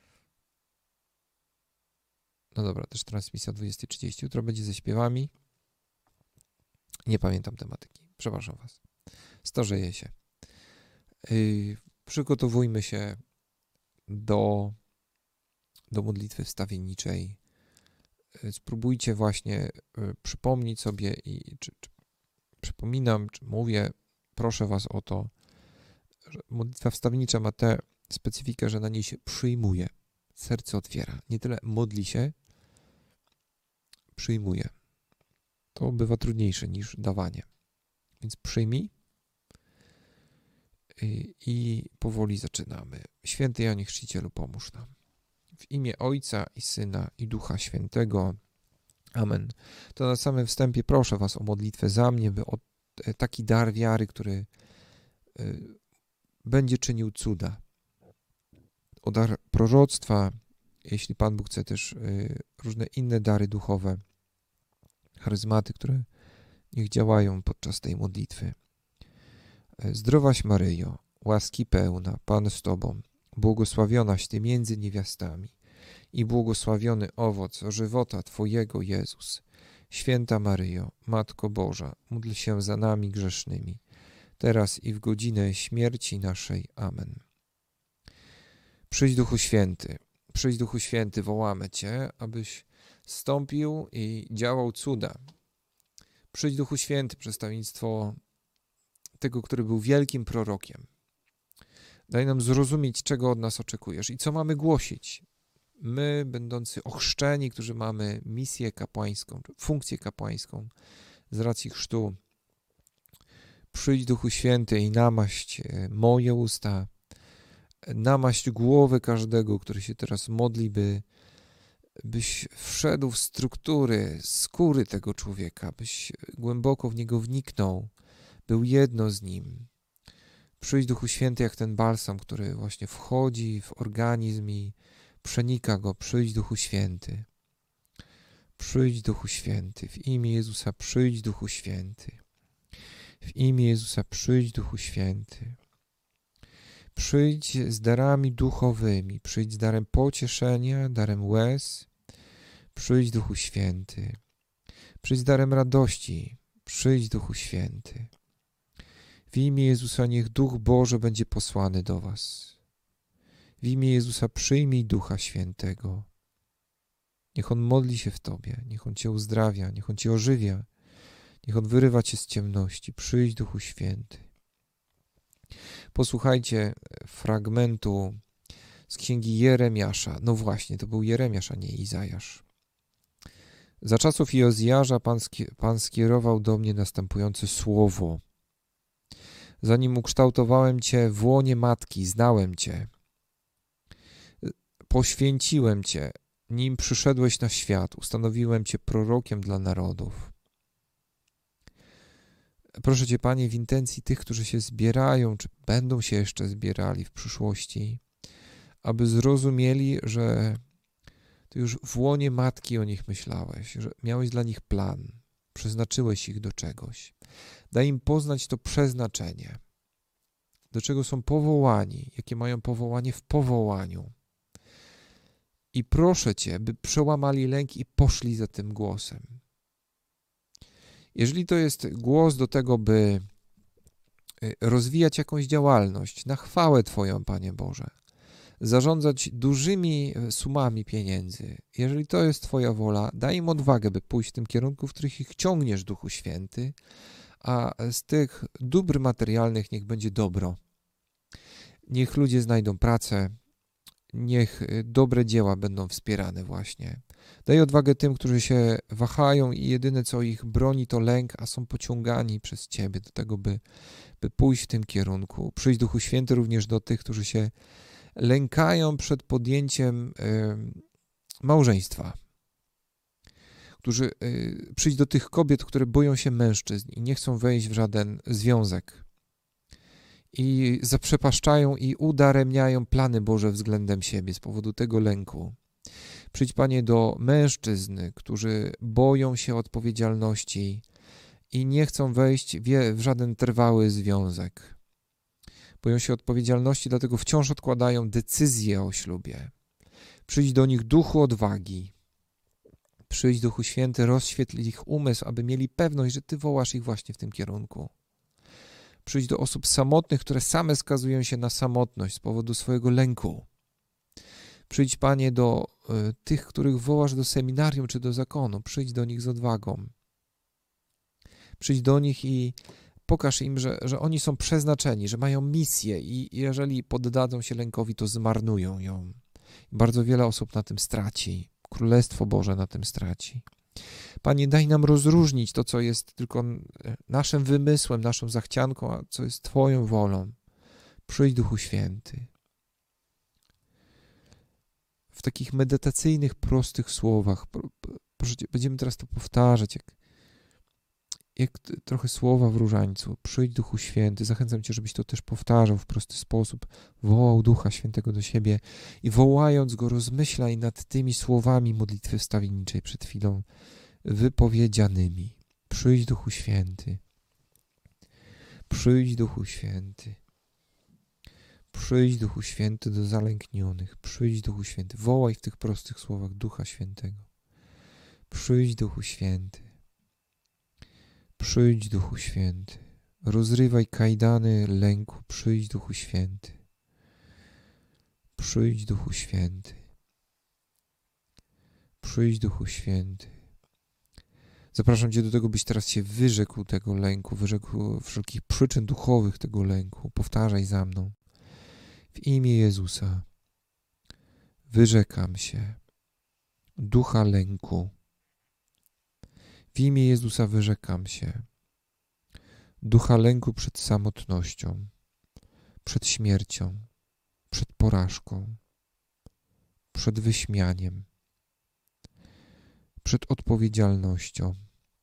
No dobra, też transmisja o dwudziestej trzydzieści. Jutro będzie ze śpiewami. Nie pamiętam tematyki. Przepraszam Was. Starzeje się. Yy, przygotowujmy się do, do modlitwy wstawienniczej. Yy, spróbujcie właśnie yy, przypomnieć sobie i czy, czy przypominam, czy mówię, proszę Was o to, że modlitwa wstawiennicza ma tę specyfikę, że na niej się przyjmuje. Serce otwiera. Nie tyle modli się, przyjmuje. To bywa trudniejsze niż dawanie. Więc przyjmij i, i powoli zaczynamy. Święty Janie Chrzcicielu, pomóż nam. W imię Ojca i Syna i Ducha Świętego. Amen. To na samym wstępie proszę Was o modlitwę za mnie, by o taki dar wiary, który y, będzie czynił cuda. O dar proroctwa, jeśli Pan Bóg chce też y, różne inne dary duchowe, charyzmaty, które niech działają podczas tej modlitwy. Zdrowaś Maryjo, łaski pełna, Pan z Tobą, błogosławionaś Ty między niewiastami i błogosławiony owoc żywota Twojego, Jezus. Święta Maryjo, Matko Boża, módl się za nami grzesznymi, teraz i w godzinę śmierci naszej. Amen. Przyjdź Duchu Święty. Przyjdź Duchu Święty, wołamy Cię, abyś zstąpił i działał cuda. Przyjdź Duchu Święty, przedstawienictwo tego, który był wielkim prorokiem. Daj nam zrozumieć, czego od nas oczekujesz i co mamy głosić. My, będący ochrzczeni, którzy mamy misję kapłańską, funkcję kapłańską z racji chrztu. Przyjdź Duchu Święty i namaść moje usta, namaść głowę każdego, który się teraz modli, by, byś wszedł w struktury skóry tego człowieka, byś głęboko w niego wniknął, był jedno z nim. Przyjdź Duchu Święty jak ten balsam, który właśnie wchodzi w organizm i przenika go. Przyjdź Duchu Święty. Przyjdź Duchu Święty. W imię Jezusa przyjdź Duchu Święty. W imię Jezusa przyjdź Duchu Święty. Przyjdź z darami duchowymi. Przyjdź z darem pocieszenia, darem łez. Przyjdź Duchu Święty. Przyjdź z darem radości. Przyjdź Duchu Święty. W imię Jezusa niech Duch Boży będzie posłany do was. W imię Jezusa przyjmij Ducha Świętego. Niech On modli się w tobie, niech On cię uzdrawia, niech On cię ożywia, niech On wyrywa cię z ciemności. Przyjdź Duchu Święty. Posłuchajcie fragmentu z księgi Jeremiasza. No właśnie, to był Jeremiasz, a nie Izajasz. Za czasów Jozjasza Pan, Pan skierował do mnie następujące słowo. Zanim ukształtowałem Cię w łonie matki, znałem Cię. Poświęciłem Cię, nim przyszedłeś na świat. Ustanowiłem Cię prorokiem dla narodów. Proszę Cię, Panie, w intencji tych, którzy się zbierają, czy będą się jeszcze zbierali w przyszłości, aby zrozumieli, że Ty już w łonie matki o nich myślałeś, że miałeś dla nich plan, przeznaczyłeś ich do czegoś. Daj im poznać to przeznaczenie, do czego są powołani, jakie mają powołanie w powołaniu. I proszę Cię, by przełamali lęk i poszli za tym głosem. Jeżeli to jest głos do tego, by rozwijać jakąś działalność na chwałę Twoją, Panie Boże, zarządzać dużymi sumami pieniędzy, jeżeli to jest Twoja wola, daj im odwagę, by pójść w tym kierunku, w których ich ciągniesz, Duchu Święty, a z tych dóbr materialnych niech będzie dobro. Niech ludzie znajdą pracę, niech dobre dzieła będą wspierane właśnie. Daj odwagę tym, którzy się wahają i jedyne, co ich broni, to lęk, a są pociągani przez Ciebie do tego, by, by pójść w tym kierunku. Przyjdź, Duchu Święty, również do tych, którzy się lękają przed podjęciem y, małżeństwa. Którzy, y, przyjdź do tych kobiet, które boją się mężczyzn i nie chcą wejść w żaden związek. I zaprzepaszczają i udaremniają plany Boże względem siebie z powodu tego lęku. Przyjdź, Panie, do mężczyzn, którzy boją się odpowiedzialności i nie chcą wejść w żaden trwały związek. Boją się odpowiedzialności, dlatego wciąż odkładają decyzję o ślubie. Przyjdź do nich, Duchu odwagi. Przyjdź, Duchu Święty, rozświetl ich umysł, aby mieli pewność, że Ty wołasz ich właśnie w tym kierunku. Przyjdź do osób samotnych, które same skazują się na samotność z powodu swojego lęku. Przyjdź, Panie, do y, tych, których wołasz do seminarium czy do zakonu. Przyjdź do nich z odwagą. Przyjdź do nich i pokaż im, że, że oni są przeznaczeni, że mają misję i jeżeli poddadzą się lękowi, to zmarnują ją. Bardzo wiele osób na tym straci. Królestwo Boże na tym straci. Panie, daj nam rozróżnić to, co jest tylko naszym wymysłem, naszą zachcianką, a co jest Twoją wolą. Przyjdź, Duchu Święty. W takich medytacyjnych, prostych słowach, proszę Cię, będziemy teraz to powtarzać, jak, jak trochę słowa w różańcu. Przyjdź, Duchu Święty. Zachęcam Cię, żebyś to też powtarzał w prosty sposób. Wołał Ducha Świętego do siebie i wołając Go, rozmyślaj nad tymi słowami modlitwy wstawienniczej przed chwilą wypowiedzianymi. Przyjdź, Duchu Święty. Przyjdź, Duchu Święty. Przyjdź, Duchu Święty, do zalęknionych. Przyjdź, Duchu Święty. Wołaj w tych prostych słowach Ducha Świętego. Przyjdź, Duchu Święty. Przyjdź, Duchu Święty. Rozrywaj kajdany lęku. Przyjdź, Duchu Święty. Przyjdź, Duchu Święty. Przyjdź, Duchu Święty. Zapraszam Cię do tego, byś teraz się wyrzekł tego lęku, wyrzekł wszelkich przyczyn duchowych tego lęku. Powtarzaj za mną. W imię Jezusa wyrzekam się ducha lęku. W imię Jezusa wyrzekam się ducha lęku przed samotnością, przed śmiercią, przed porażką, przed wyśmianiem, przed odpowiedzialnością,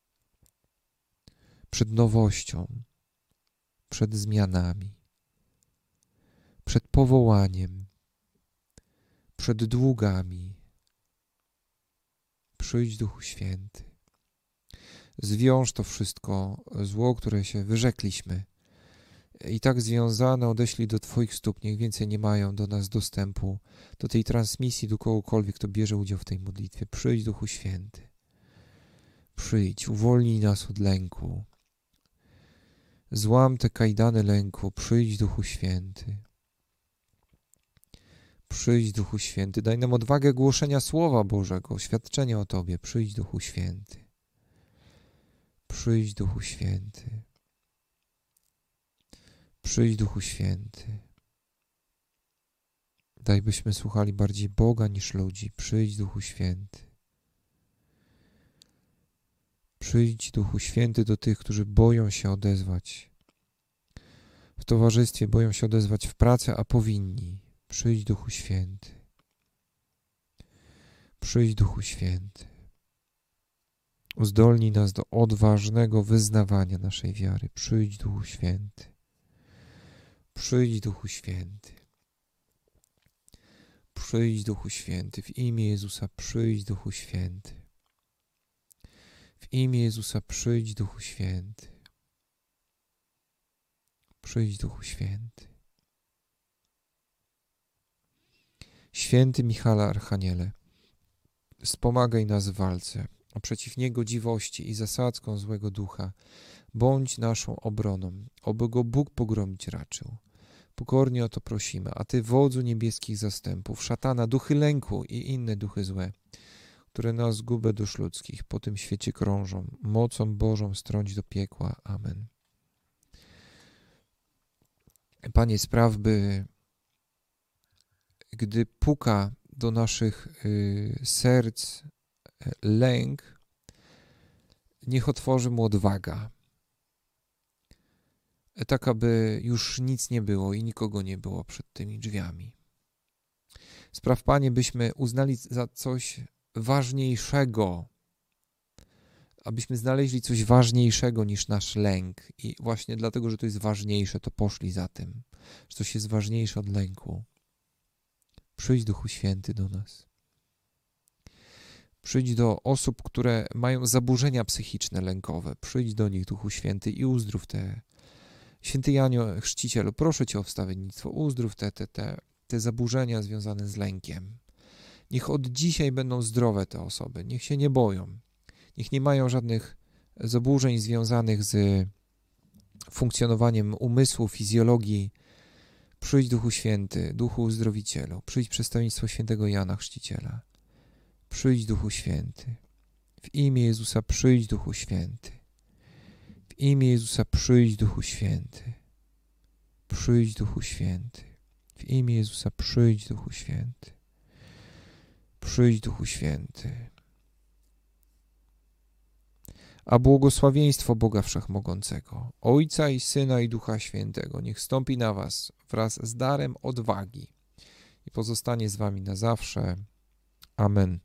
przed nowością, przed zmianami, przed powołaniem, przed długami. Przyjdź, Duchu Święty. Zwiąż to wszystko zło, które się wyrzekliśmy. I tak związane odeślij do Twoich stóp, niech więcej nie mają do nas dostępu, do tej transmisji, do kogokolwiek, kto bierze udział w tej modlitwie. Przyjdź, Duchu Święty. Przyjdź, uwolnij nas od lęku. Złam te kajdany lęku. Przyjdź, Duchu Święty. Przyjdź, Duchu Święty. Daj nam odwagę głoszenia Słowa Bożego, świadczenia o Tobie. Przyjdź, Duchu Święty. Przyjdź, Duchu Święty. Przyjdź, Duchu Święty. Daj, byśmy słuchali bardziej Boga niż ludzi. Przyjdź, Duchu Święty. Przyjdź, Duchu Święty, do tych, którzy boją się odezwać w towarzystwie, boją się odezwać w pracy, a powinni. Przyjdź, Duchu Święty. Przyjdź, Duchu Święty. Uzdolnij nas do odważnego wyznawania naszej wiary. Przyjdź, Duchu Święty. Przyjdź, Duchu Święty. Przyjdź, Duchu Święty. W imię Jezusa przyjdź, Duchu Święty. W imię Jezusa przyjdź, Duchu Święty. Przyjdź, Duchu Święty. Święty Michale Archaniele, wspomagaj nas w walce, a przeciw niegodziwości i zasadzką złego ducha bądź naszą obroną, oby go Bóg pogromić raczył. Pokornie o to prosimy, a Ty, wodzu niebieskich zastępów, szatana, duchy lęku i inne duchy złe, które na zgubę dusz ludzkich po tym świecie krążą, mocą Bożą strąć do piekła. Amen. Panie, spraw, by gdy puka do naszych y, serc lęk, niech otworzy mu odwaga, tak aby już nic nie było i nikogo nie było przed tymi drzwiami. Spraw, Panie, byśmy uznali za coś ważniejszego, abyśmy znaleźli coś ważniejszego niż nasz lęk i właśnie dlatego, że to jest ważniejsze, to poszli za tym, że coś jest ważniejsze od lęku. Przyjdź, Duchu Święty, do nas. Przyjdź do osób, które mają zaburzenia psychiczne, lękowe. Przyjdź do nich, Duchu Święty, i uzdrów te. Święty Janie Chrzcicielu, proszę Cię o wstawiennictwo. Uzdrów te, te, te, te zaburzenia związane z lękiem. Niech od dzisiaj będą zdrowe te osoby. Niech się nie boją. Niech nie mają żadnych zaburzeń związanych z funkcjonowaniem umysłu, fizjologii. Przyjdź, Duchu Święty, Duchu Uzdrowicielu. Przyjdź, przedstawienictwo Świętego Jana Chrzciciela. Przyjdź, Duchu Święty. W imię Jezusa przyjdź, Duchu Święty. W imię Jezusa przyjdź, Duchu Święty. Przyjdź, Duchu Święty. W imię Jezusa przyjdź, Duchu Święty. Przyjdź, Duchu Święty. A błogosławieństwo Boga Wszechmogącego, Ojca i Syna i Ducha Świętego, niech stąpi na was wraz z darem odwagi i pozostanie z wami na zawsze. Amen.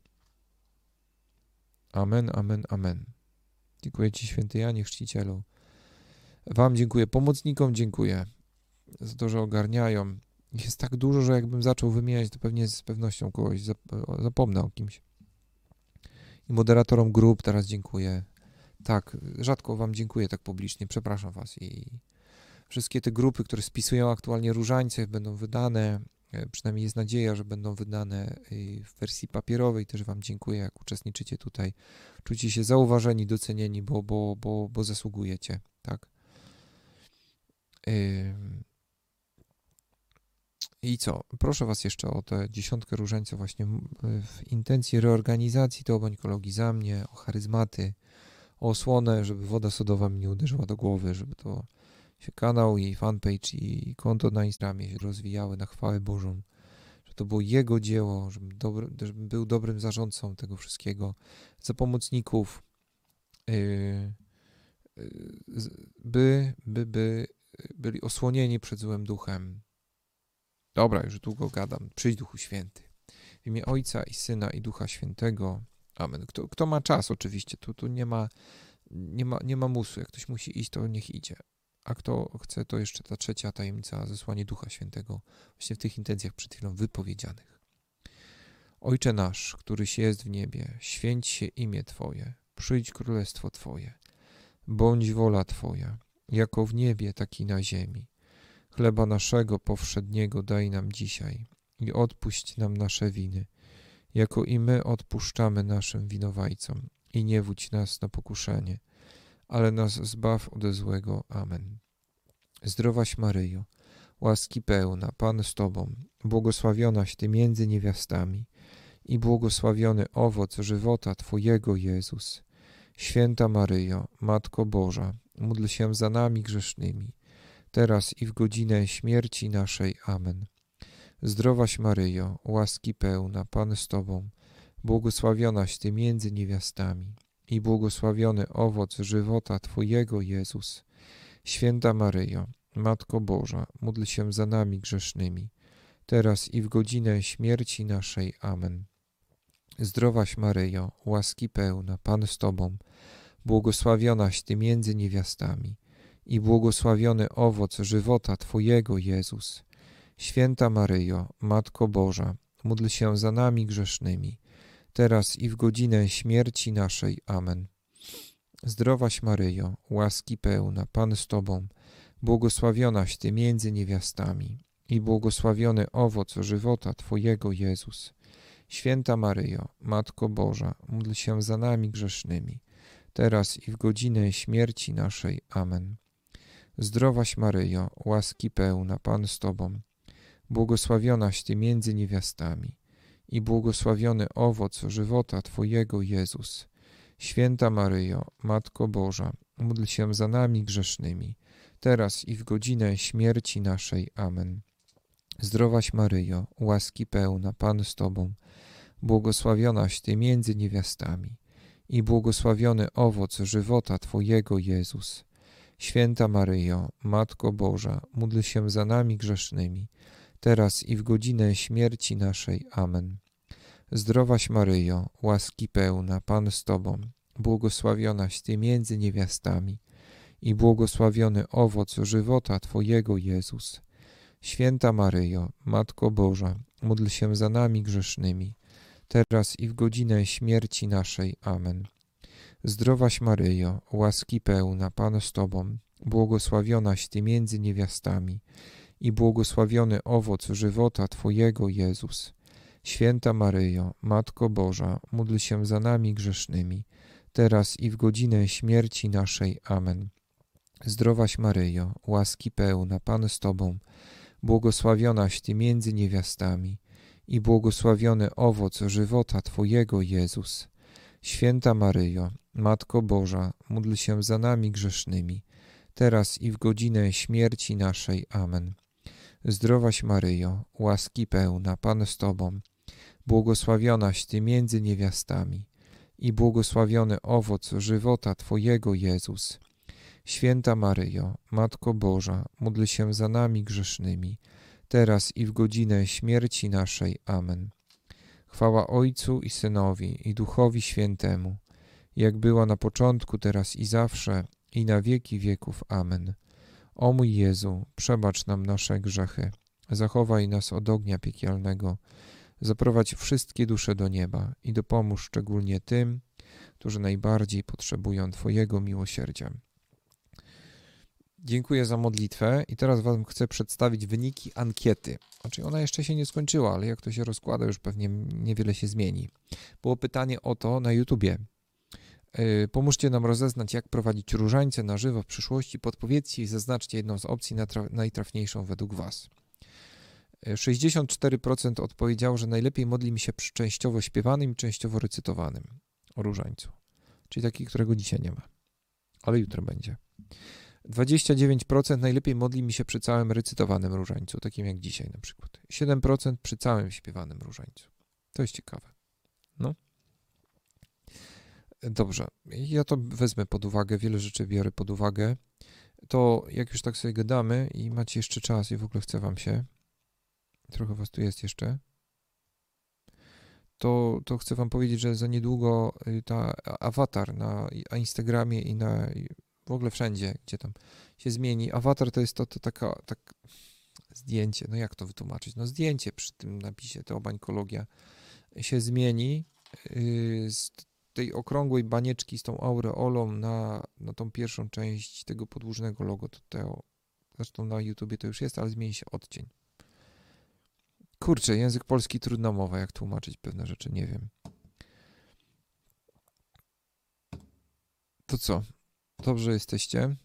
Amen, amen, amen. Dziękuję Ci, Święty Janie Chrzcicielu. Wam dziękuję, pomocnikom dziękuję za to, że ogarniają. Jest tak dużo, że jakbym zaczął wymieniać, to pewnie z pewnością kogoś zapomnę o kimś. I moderatorom grup teraz dziękuję. Tak, rzadko Wam dziękuję tak publicznie, przepraszam Was. I wszystkie te grupy, które spisują aktualnie różańce, będą wydane, przynajmniej jest nadzieja, że będą wydane w wersji papierowej. Też Wam dziękuję, jak uczestniczycie tutaj. Czujcie się zauważeni, docenieni, bo, bo, bo, bo zasługujecie, tak? I co? Proszę Was jeszcze o tę dziesiątkę różańca właśnie w intencji reorganizacji, to o onkologi za mnie, o charyzmaty, o osłonę, żeby woda sodowa mi nie uderzyła do głowy, żeby to się kanał i fanpage i konto na Instagramie się rozwijały na chwałę Bożą, żeby to było Jego dzieło, żebym, dobry, żebym był dobrym zarządcą tego wszystkiego, za pomocników, yy, yy, by, by, by byli osłonieni przed złym duchem. Dobra, już długo gadam. Przyjdź Duchu Święty. W imię Ojca i Syna i Ducha Świętego. Amen. Kto, kto ma czas oczywiście, tu, tu nie ma, nie ma, nie ma musu. Jak ktoś musi iść, to niech idzie. A kto chce, to jeszcze ta trzecia tajemnica, zesłanie Ducha Świętego, właśnie w tych intencjach przed chwilą wypowiedzianych. Ojcze nasz, któryś jest w niebie, święć się imię Twoje, przyjdź królestwo Twoje, bądź wola Twoja, jako w niebie, tak i na ziemi. Chleba naszego powszedniego daj nam dzisiaj i odpuść nam nasze winy, jako i my odpuszczamy naszym winowajcom. I nie wódź nas na pokuszenie, ale nas zbaw ode złego. Amen. Zdrowaś Maryjo, łaski pełna, Pan z Tobą, błogosławionaś Ty między niewiastami i błogosławiony owoc żywota Twojego, Jezus. Święta Maryjo, Matko Boża, módl się za nami grzesznymi, teraz i w godzinę śmierci naszej. Amen. Zdrowaś Maryjo, łaski pełna, Pan z Tobą, błogosławionaś Ty między niewiastami i błogosławiony owoc żywota Twojego, Jezus. Święta Maryjo, Matko Boża, módl się za nami grzesznymi, teraz i w godzinę śmierci naszej. Amen. Zdrowaś Maryjo, łaski pełna, Pan z Tobą, błogosławionaś Ty między niewiastami i błogosławiony owoc żywota Twojego, Jezus. Święta Maryjo, Matko Boża, módl się za nami grzesznymi, teraz i w godzinę śmierci naszej. Amen. Zdrowaś Maryjo, łaski pełna, Pan z Tobą, błogosławionaś Ty między niewiastami i błogosławiony owoc żywota Twojego, Jezus. Święta Maryjo, Matko Boża, módl się za nami grzesznymi, teraz i w godzinę śmierci naszej. Amen. Zdrowaś Maryjo, łaski pełna, Pan z Tobą, błogosławionaś Ty między niewiastami i błogosławiony owoc żywota Twojego, Jezus. Święta Maryjo, Matko Boża, módl się za nami grzesznymi, teraz i w godzinę śmierci naszej. Amen. Zdrowaś Maryjo, łaski pełna, Pan z Tobą, błogosławionaś Ty między niewiastami i błogosławiony owoc żywota Twojego, Jezus. Święta Maryjo, Matko Boża, módl się za nami grzesznymi, teraz i w godzinę śmierci naszej. Amen. Zdrowaś Maryjo, łaski pełna, Pan z Tobą, błogosławionaś Ty między niewiastami i błogosławiony owoc żywota Twojego, Jezus. Święta Maryjo, Matko Boża, módl się za nami grzesznymi, teraz i w godzinę śmierci naszej. Amen. Zdrowaś Maryjo, łaski pełna, Pan z Tobą, błogosławionaś Ty między niewiastami i błogosławiony owoc żywota Twojego, Jezus. Święta Maryjo, Matko Boża, módl się za nami grzesznymi, teraz i w godzinę śmierci naszej. Amen. Zdrowaś Maryjo, łaski pełna, Pan z Tobą, błogosławionaś Ty między niewiastami i błogosławiony owoc żywota Twojego, Jezus. Święta Maryjo, Matko Boża, módl się za nami grzesznymi, teraz i w godzinę śmierci naszej. Amen. Zdrowaś Maryjo, łaski pełna, Pan z Tobą, błogosławionaś Ty między niewiastami i błogosławiony owoc żywota Twojego, Jezus. Święta Maryjo, Matko Boża, módl się za nami grzesznymi, teraz i w godzinę śmierci naszej. Amen. Chwała Ojcu i Synowi, i Duchowi Świętemu, jak była na początku, teraz i zawsze, i na wieki wieków. Amen. O mój Jezu, przebacz nam nasze grzechy, zachowaj nas od ognia piekielnego, zaprowadź wszystkie dusze do nieba i dopomóż szczególnie tym, którzy najbardziej potrzebują Twojego miłosierdzia. Dziękuję za modlitwę i teraz Wam chcę przedstawić wyniki ankiety. Znaczy ona jeszcze się nie skończyła, ale jak to się rozkłada, już pewnie niewiele się zmieni. Było pytanie o to na YouTubie. Yy, pomóżcie nam rozeznać, jak prowadzić różańce na żywo w przyszłości. Podpowiedzcie i zaznaczcie jedną z opcji najtrafniejszą według Was. sześćdziesiąt cztery procent odpowiedziało, że najlepiej modli mi się przy częściowo śpiewanym i częściowo recytowanym różańcu. Czyli taki, którego dzisiaj nie ma. Ale jutro będzie. dwadzieścia dziewięć procent najlepiej modli mi się przy całym recytowanym różańcu, takim jak dzisiaj na przykład. siedem procent przy całym śpiewanym różańcu. To jest ciekawe. No. Dobrze. Ja to wezmę pod uwagę, wiele rzeczy biorę pod uwagę. To jak już tak sobie gadamy i macie jeszcze czas i w ogóle chce wam się, trochę was tu jest jeszcze, to, to chcę wam powiedzieć, że za niedługo ta awatar na Instagramie i na w ogóle wszędzie, gdzie tam się zmieni. Awatar to jest to, to taka tak, zdjęcie, no jak to wytłumaczyć? No zdjęcie przy tym napisie, to obańkologia się zmieni yy, z tej okrągłej banieczki z tą aureolą na, na tą pierwszą część tego podłużnego logo Toteo. Zresztą na YouTubie to już jest, ale zmieni się odcień. Kurczę, język polski trudna mowa, jak tłumaczyć pewne rzeczy, nie wiem. To co? Dobrze jesteście?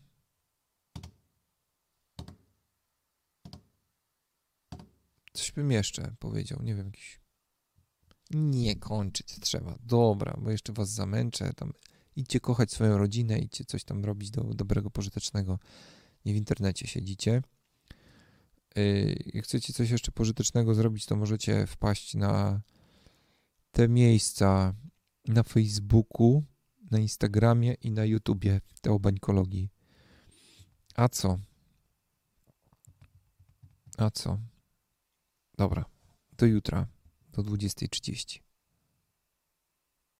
Coś bym jeszcze powiedział, nie wiem, jakiś... Nie kończyć trzeba, dobra, bo jeszcze was zamęczę, tam idźcie kochać swoją rodzinę, idźcie coś tam robić do, dobrego, pożytecznego, nie w internecie siedzicie. Jak chcecie coś jeszcze pożytecznego zrobić, to możecie wpaść na te miejsca na Facebooku, na Instagramie i na YouTubie, te o bańkologii. A co? A co? Dobra, do jutra, do dwudziestej trzydzieści.